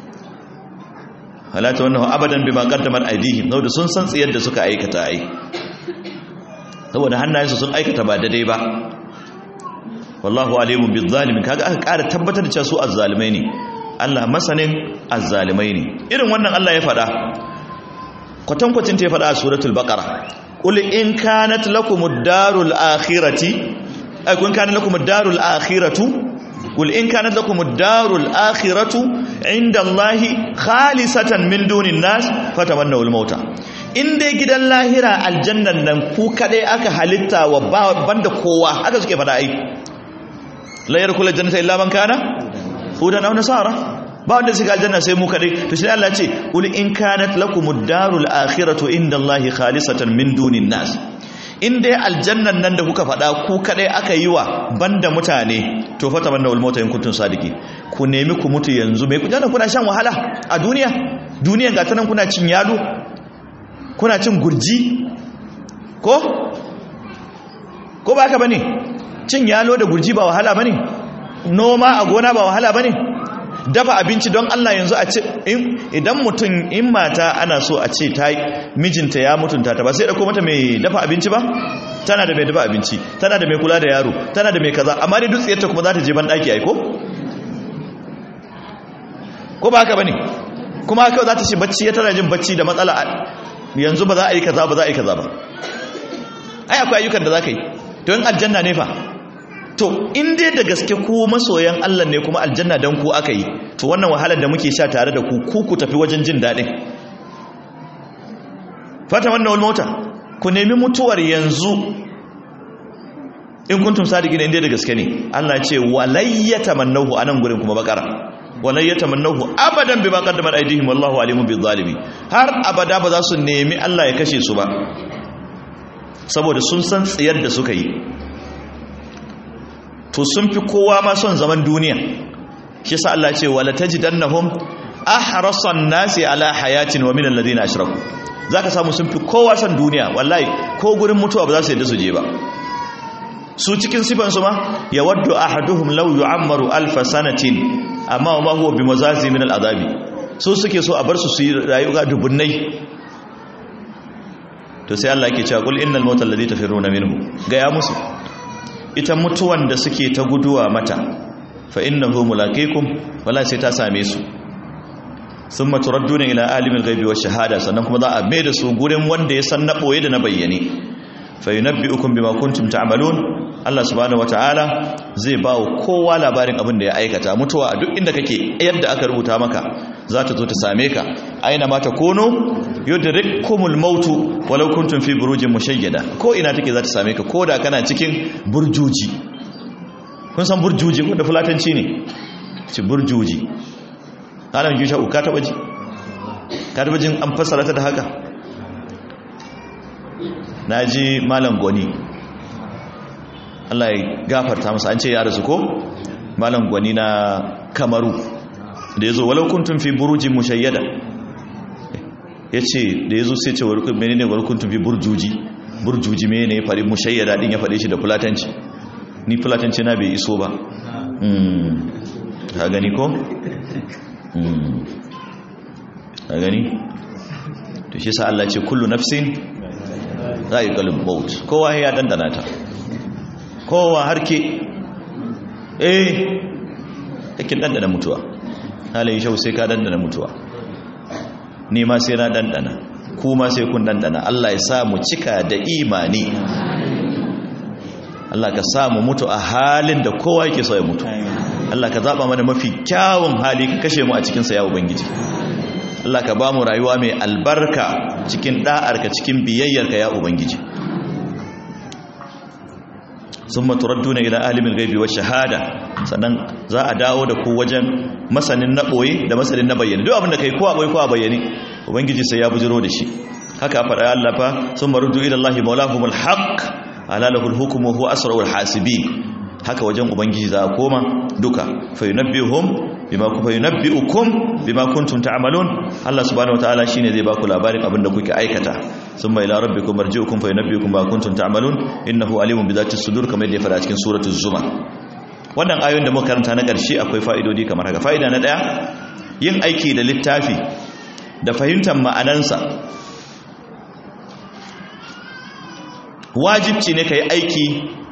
[SPEAKER 1] halata wannan abadan bima qaddamat aydihim, da sun san tsiyar da suka aikata ai, saboda hannayensu sun aikata ba daidai ba. wallahu alimun bizzalimin, kaga aka ƙara tabbatar da cewa su azzalimai ne. Allah masanin azzalimai ne. Irin wannan Allah ya faɗa, kwatankwacin ta ya faɗa a suratul baqara, qul in kanat lakumud darul akhirati, ay kun kana lakumud darul akhiratu, qul in kanat lakumud darul akhiratu indallahi khalisatan min dunin nas fatamannawul mauta. In dai gidan lahira aljannan nan ku kadai aka halitta wa banda kowa, haka suke faɗa ai, la yarkul jannata illa man kana hudan aw nasara, ba wanda shiga aljanna sai mu kadai. To shi Allah ya ce qul in kanat lakumud darul akhiratu indallahi khalisatan min dunin nas, in dai aljannan nan da kuka faɗa ku kadai aka yi wa banda mutane, to fa tamanna wal mauta in kuntum sadiqin, ku nemi ku mutu yanzu. Me kujana kuna shan wahala a duniyan ga tanan kuna cin yalo, kuna cin gurji, ko ba haka bane? Cin yalo da gurji ba wahala bane? Noma a gona ba wahala bane? Dafa abinci don Allah yanzu a ce idan mutum, in mata ana so a ce mijinta ya mutunta ta, ba sai dauko mata mai dafa abinci ba? Tana da mai dafa abinci, tana da mai kula da yaro, tana da mai kaza, amma dai dutsiyarta kuma za ta je ban daki ai ko ba haka bane? Kuma haka za ta ce bacci, ya tana jin bacci da matsala, yanzu ba za a yi kaza ba, ai akwai ayyukan da za ka yi. To in aljanna ne fa, to in dai da gaske ku masoyan Allah ne kuma aljanna dan ku aka yi, to wannan wahalar da muke sha tare da ku tafi wajen jin daɗin. Fata wannan wal mauta, ku nemi mutuwar yanzu in kuntum sadiqina, in dai da gaske ne. Allah ya ce walayyata mannahu, anan gurin kuma bakara, walayyata mannahu abadan bima qaddamat aydihim wallahu alimun bizzalimin, har abada ba za su nemi Allah ya kashe su ba, saboda sun san tsiyar da suka yi. To sun fi kowa ma son zaman duniya, shi yasa Allah ce wala tajidannahum ahrasan nasi ala hayatin wa min alladhina ashraku, zaka samu sun fi kowa son duniya, wallahi ko gurin mutuwa ba za su yadda su je ba. Su cikin sifan su ma yawaddu ahaduhum law yu'ammaru alf sanatin amma ma huwa bimazazi min al'adabi, su suke so a bar su yi rayuwa dubunnai. To sai Allah yake cewa qul innal mautal ladhi tafirruna minhu, ga ya musu ita mutuwan da suke ta guduwa mata, fa innahu mulaqikum, wala sai ta same su. Thumma turadduna ila alimil ghaibi wash shahada, sannan kuma za a mai da su gurin wanda ya san na boye da na bayyane. Fa yunabbiukum bima kuntum ta'malun, Allah subhanahu wataala zai ba kowa labarin abin da ya aikata. Mutuwa a duk inda kake, yadda aka rubuta maka za ta zo ta same ka aina ma takunu yudrikkumul mautu walau kuntum fi burujin mushayyada ko ina take za ta same ka koda kana cikin burjuji. kun san burjuji ko da fulatanci ne ci burjuji alam ji sha'u ka taba jin an fassara ta da haka. naji malam Gwani Allah ya gafarta masa, an ce ya rasu ko malam Gwani na Kamaru da yazo walau kuntum fi burujin mushayyada yace da yazo sai ce menene walau kuntum fi burjuji menene ya fari mushayyada din ya fade shi da fulatanci. Ni fulatanci na bai iso ba. ka gani ko ka gani to shi sa Allah ce kullu nafsin za'iqul maut, kowa ya dandana ta, kowa harke kake dandana mutuwa. halayi shau sai ka dandana mutuwa, ni ma sai na dandana, kuma sai kun dandana. Allah ya sa mu cika da imani, Allah ka sa mu mutu a halin da kowa yake so ya mutu. Allah ka zaba mana mafi kyawun hali, ka kashe mu a cikin sa ya ubangiji. Allah ka ba mu rayuwa mai albarka cikin da'arka, cikin biyayyarka ya ubangiji. summa turadduna ila alimil ghaibi wash shahada, sannan za a dawo da ku wajen masanin na boye da masanin na bayyane. Duk abin da kai ko a boye ko a bayyane ubangiji sai ya bujiro da shi. haka fara Allah fa summa ruddu ila Allahi mawlahumul haqq ala lahul hukmu huwa asrarul hasibin. haka wajen ubangiji za a koma duka, fa yunabbi'ukum bima kuntum ta'malun. Allah subhanahu wataala shine zai baku labarin abinda kuke aikata. summa ila rabbikum marji'ukum fa yunabbi'ukum bima kuntum ta'malun innahu alimun bi dhati sudur, kamar yadda ya fara cikin suratul zumar. wannan ayoyin da muka karanta na ƙarshe akwai fa'idodi kamar haka. fa'ida na daya, yin aiki da littafi da fahimtar ma'anansa. wajibci ne kai aiki,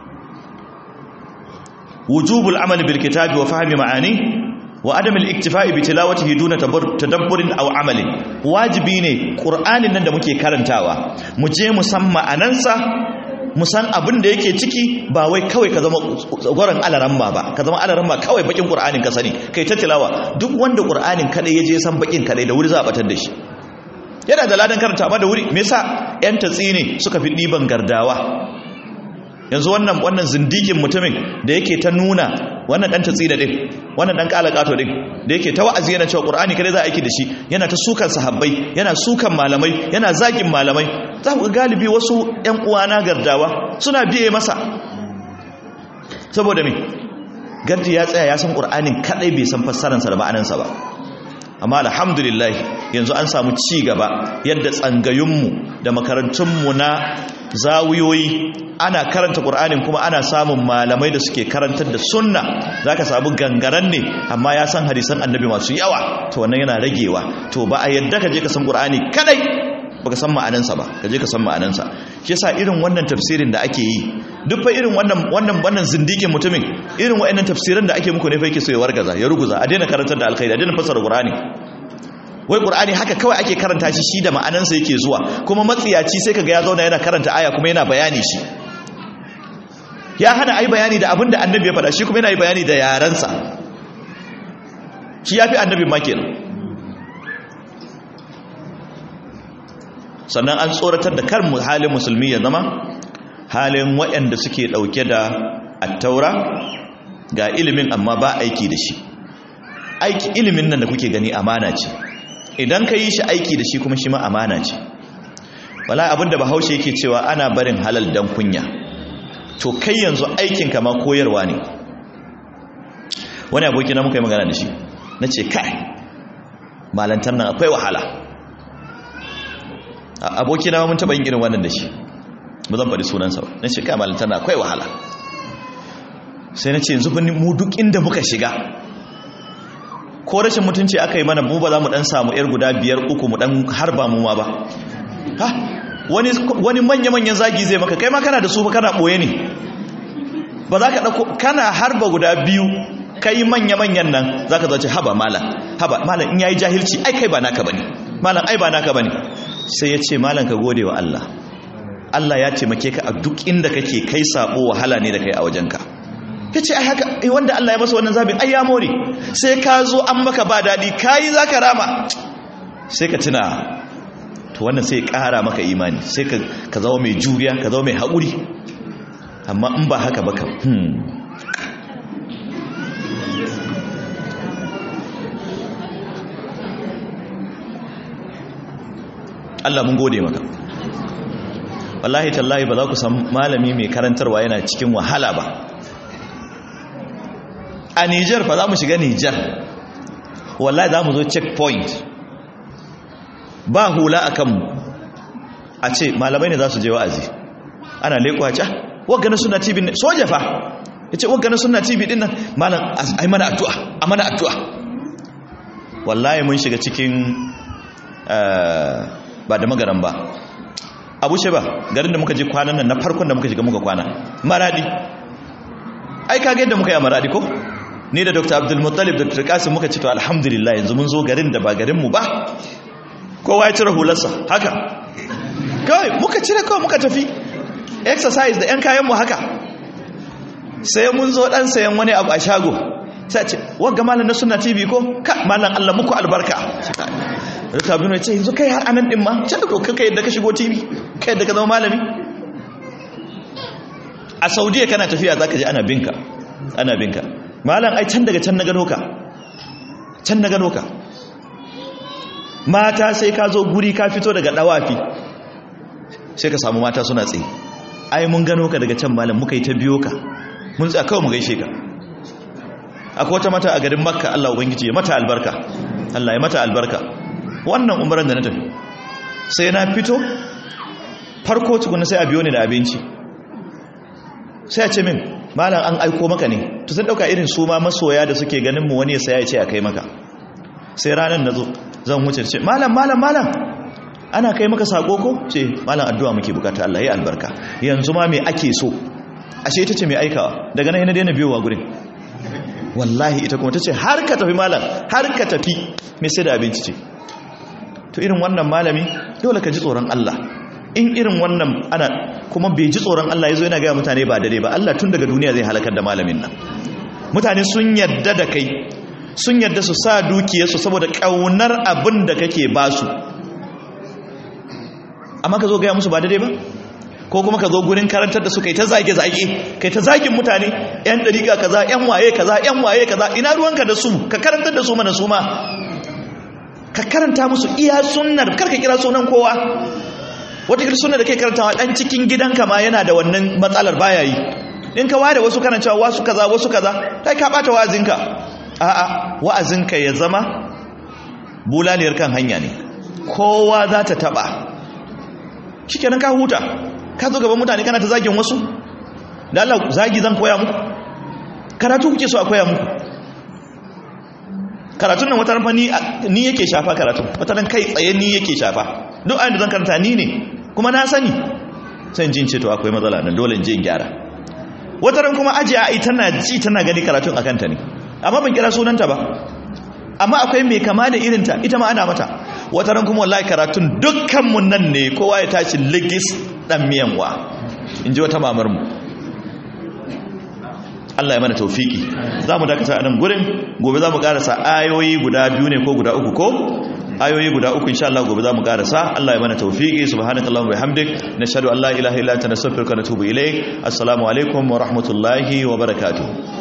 [SPEAKER 1] wujubul amali bil kitabi wa fahmi ma'ani wa adam al iktifa'i bi tilawatihi duna tadabburin aw amalin. wajibi ne qur'anin nan da muke karantawa mu je mu san ma'anansa, mu san abin da yake ciki, ba wai kawai ka zama goran alaramma ba, ka zama alaramma kawai bakin qur'anin ka sani kai ta tilawa. duk wanda qur'anin kadai yaje san bakin kadai da wuri za a batar da shi. yana da ladan karanta amma da wuri. me yasa yan tatsini suka fi diban gardawa? yanzu wannan zindikin mutumin da yake ta nuna wannan dan tatsina din, wannan dan kalakato din da yake ta wa'azi yana cewa qur'ani kare za a aiki da shi, yana ta sukan sahabbai, yana sukan malamai, yana zagin malamai. za ku ga galibi wasu ƴan uwana gardawa suna biye masa. saboda me? gardi ya tsaya ya san qur'anin kadai, bai san fassararsa da ma'anarsa ba. amma alhamdulillah yanzu an samu ci gaba yadda tsangayunmu da makarantunmu na zawiyoyi ana karanta Qur'anin, kuma ana samun malamai da suke karantar da sunna. zaka samu gangaran ne amma ya san hadisan annabi masu yawa, to wannan yana ragewa. to ba a yadda ka je ka san Qur'ani kadai baka san ma'anansa ba, ka je ka san ma'anansa. shi yasa irin wannan tafsirin da ake yi, duk fa irin wannan zindikin mutumin, irin wayannan tafsirin da ake muku ne fa yake so ya wargaza, ya ruguza. a daina karantar da alkhairi, a daina fassara Qur'ani. wai Qur'ani haka kawai ake karanta shi da ma'anansa yake zuwa, kuma matsiyaci sai kaga ya zauna yana karanta aya kuma yana bayani shi. ya hana ai bayani da abinda annabi ya faɗa, shi kuma yana yi bayani da yaransa. shi yafi annabi ma kenan. sannan an tsoratar da kar halin musulmi ya zama halin waɗanda suke ɗauke da attaura, ga ilimin amma ba aiki da shi. ilimin nan da kuke gani amana ce, idan ka yi shi aiki da shi kuma shi ma amana ce. wala abinda bahaushe yake cewa ana barin halal dan kunya, to kai yanzu aikinka ma koyarwa ne. wani aboki na muka yi magana da shi, na ce kai malantar nan akwai wahala. aboki na mun taɓa yin irin wannan da shi, ba zan faɗi sunansa ba. na ce kai malantar nan akwai wahala. sai na ce yanzu mu duk inda muka shiga, ko rashin mutunci aka yi mana, mu ba za mu dan samu yar guda 5 3 mu dan harba mu ma ba. wani manya-manyan zagi zai maka, kai ma kana da su ba, kana boye ne. ba za ka dauko kana harba guda 2, kai manya-manyan nan za ka zace haba malam in yayi jahilci ai kai ba naka bane, malam ai ba naka bane. sai ya ce malam ka gode wa Allah ya taimake ka a duk inda kake, kai sabo wahala ne da kai a wajenka. ka ce ai haka wanda Allah ya masa wannan zabin ai ya more, sai ka zo an maka ba daɗi kayi za ka rama sai ka tuna, to wannan sai ƙara maka imani, sai ka zama mai juriya, ka zama mai haƙuri. Amma in ba haka ba kam Allah mun gode maka. Wallahi tallahi ba za ku san malami mai karantarwa yana cikin wahala ba. A Niger fa za mu shiga Niger, wallahi za mu zo checkpoint ba hula a kanmu, a ce malamai ne za su je wa'azi, ana leƙuwa ce wagana suna TV ne soja fa, ya ce wagana suna TV din nan malam ai mana addu'a, a mana addu'a. Wallahi mun shiga cikin ba da magaran ba, Abu Sheba, garin da muka je kwanan nan na farkon da muka shiga muka kwana Maradi. Ai kage yadda muka yi a Maradi ko, ni da Dr. Abdul Muttalib da Dr. Qasim muka ce to alhamdulillah yanzu mun zo garin da ba garin mu ba, kowa ya cire hularsa haka kawai muka cire, kawai muka tafi exercise da yan kayan mu haka. Sai mun zo dan sayan wani abu a shago, sai ce wagga malam na Sunna TV ko, ka malam Allah muku albarka. Dr. Abdul ya ce yanzu kai har anan din ma, ce to kai yadda ka shigo TV, kai yadda ka zama malami. A Saudiya kana tafiya zaka je ana binka, ana binka. Malam ai can daga can na gano ka, can na gano ka. Mata sai ka zo guri ka fito daga dawafi sai ka samu mata suna tsaye, ai mun gano ka daga can malam, muka yi ta biyo ka, mun tsaya kawai mu gaishe ka. Akwai wata mata a garin Makka, Allah ubangiji ya mata albarka, Allah ya mata albarka. Wannan umran da na tafi sai na fito farko tukuna sai a biyo ni da abinci, sai a ce min malam an aiko maka ne, to sun dauka irin su ma masoya da suke ganin mu wani ya saya ya ce a kai maka. Sai ranar nazo zan wuce ce malam ana kai maka sako ko, ce malam addu'a muke bukata, Allah ya albarka. Yanzu ma me ake so, ashe ita ce mai aikawa, daga nan ina daina biyowa gurin. Wallahi ita kuma tace har ka tafi malam, har ka tafi, me sai da abinci ce. To irin wannan malami dole ka ji tsoron Allah. In irin wannan ana kuma bai ji tsoron Allah yazo yana ga mutane ba dare ba, Allah tun daga duniya zai halakar da malamin nan. Mutane sun yadda da kai, sun yadda su sa dukiyarsu saboda kaunar abin da kake ba su, amma ka zo gaya musu ba daidai ba. Ko kuma ka zo gurin karantar da su kai ta zage-zage, kai ta zagin mutane, yan dariƙa kaza, yan waye kaza, yan waye kaza. Ina ruwanka da su, ka karantar da su mana su ma, ka karanta musu iya sunnar, karka kira sunan kowa. Wata kira sunnar da kai karantawa dan cikin gidanka ma yana da wannan matsalar baya yi. In ka ware wasu karantawa wasu kaza, kai ka bata wa'azinka. A'a, wa'azinka ya zama bulaliyar kan hanya ne, kowa za ta taba, shikenan ka huta. Ka zo gaban mutane kana ta zagin wasu, da Allah zagi zan koya muku, karatu kuke so a koya muku. Karatun nan wata ranfa ni yake shafa, karatun wata ran kai tsaye ni yake shafa. Duk ayin da zan karanta ni ne, kuma na sani, sai in ce to akwai matsala nan, dole in je in gyara. Wata ran kuma ajiya ai tana ji tana gani karatun akan ta ne, amma ban kira sunanta ba, amma akwai mai kama da irinta, ita ma ana mata. Wata ran kuma wallahi karatun dukkanmu nan ne, kowa ya tashi ligis dan miyanwa, in ji wata mamarmu. Allah ya mana taufiki. Za mu dakata a nan gurin, gobe za mu karasa ayoyi guda biyu ne ko guda uku ko? Ayoyi guda uku insha Allah gobe za mu karasa. Allah ya mana taufiki. Subhanakallahumma wa bihamdik, nashhadu an la ilaha illa anta nastaghfiruka wa natubu ilayk. Assalamu alaikum wa rahmatullahi wa barakatuh.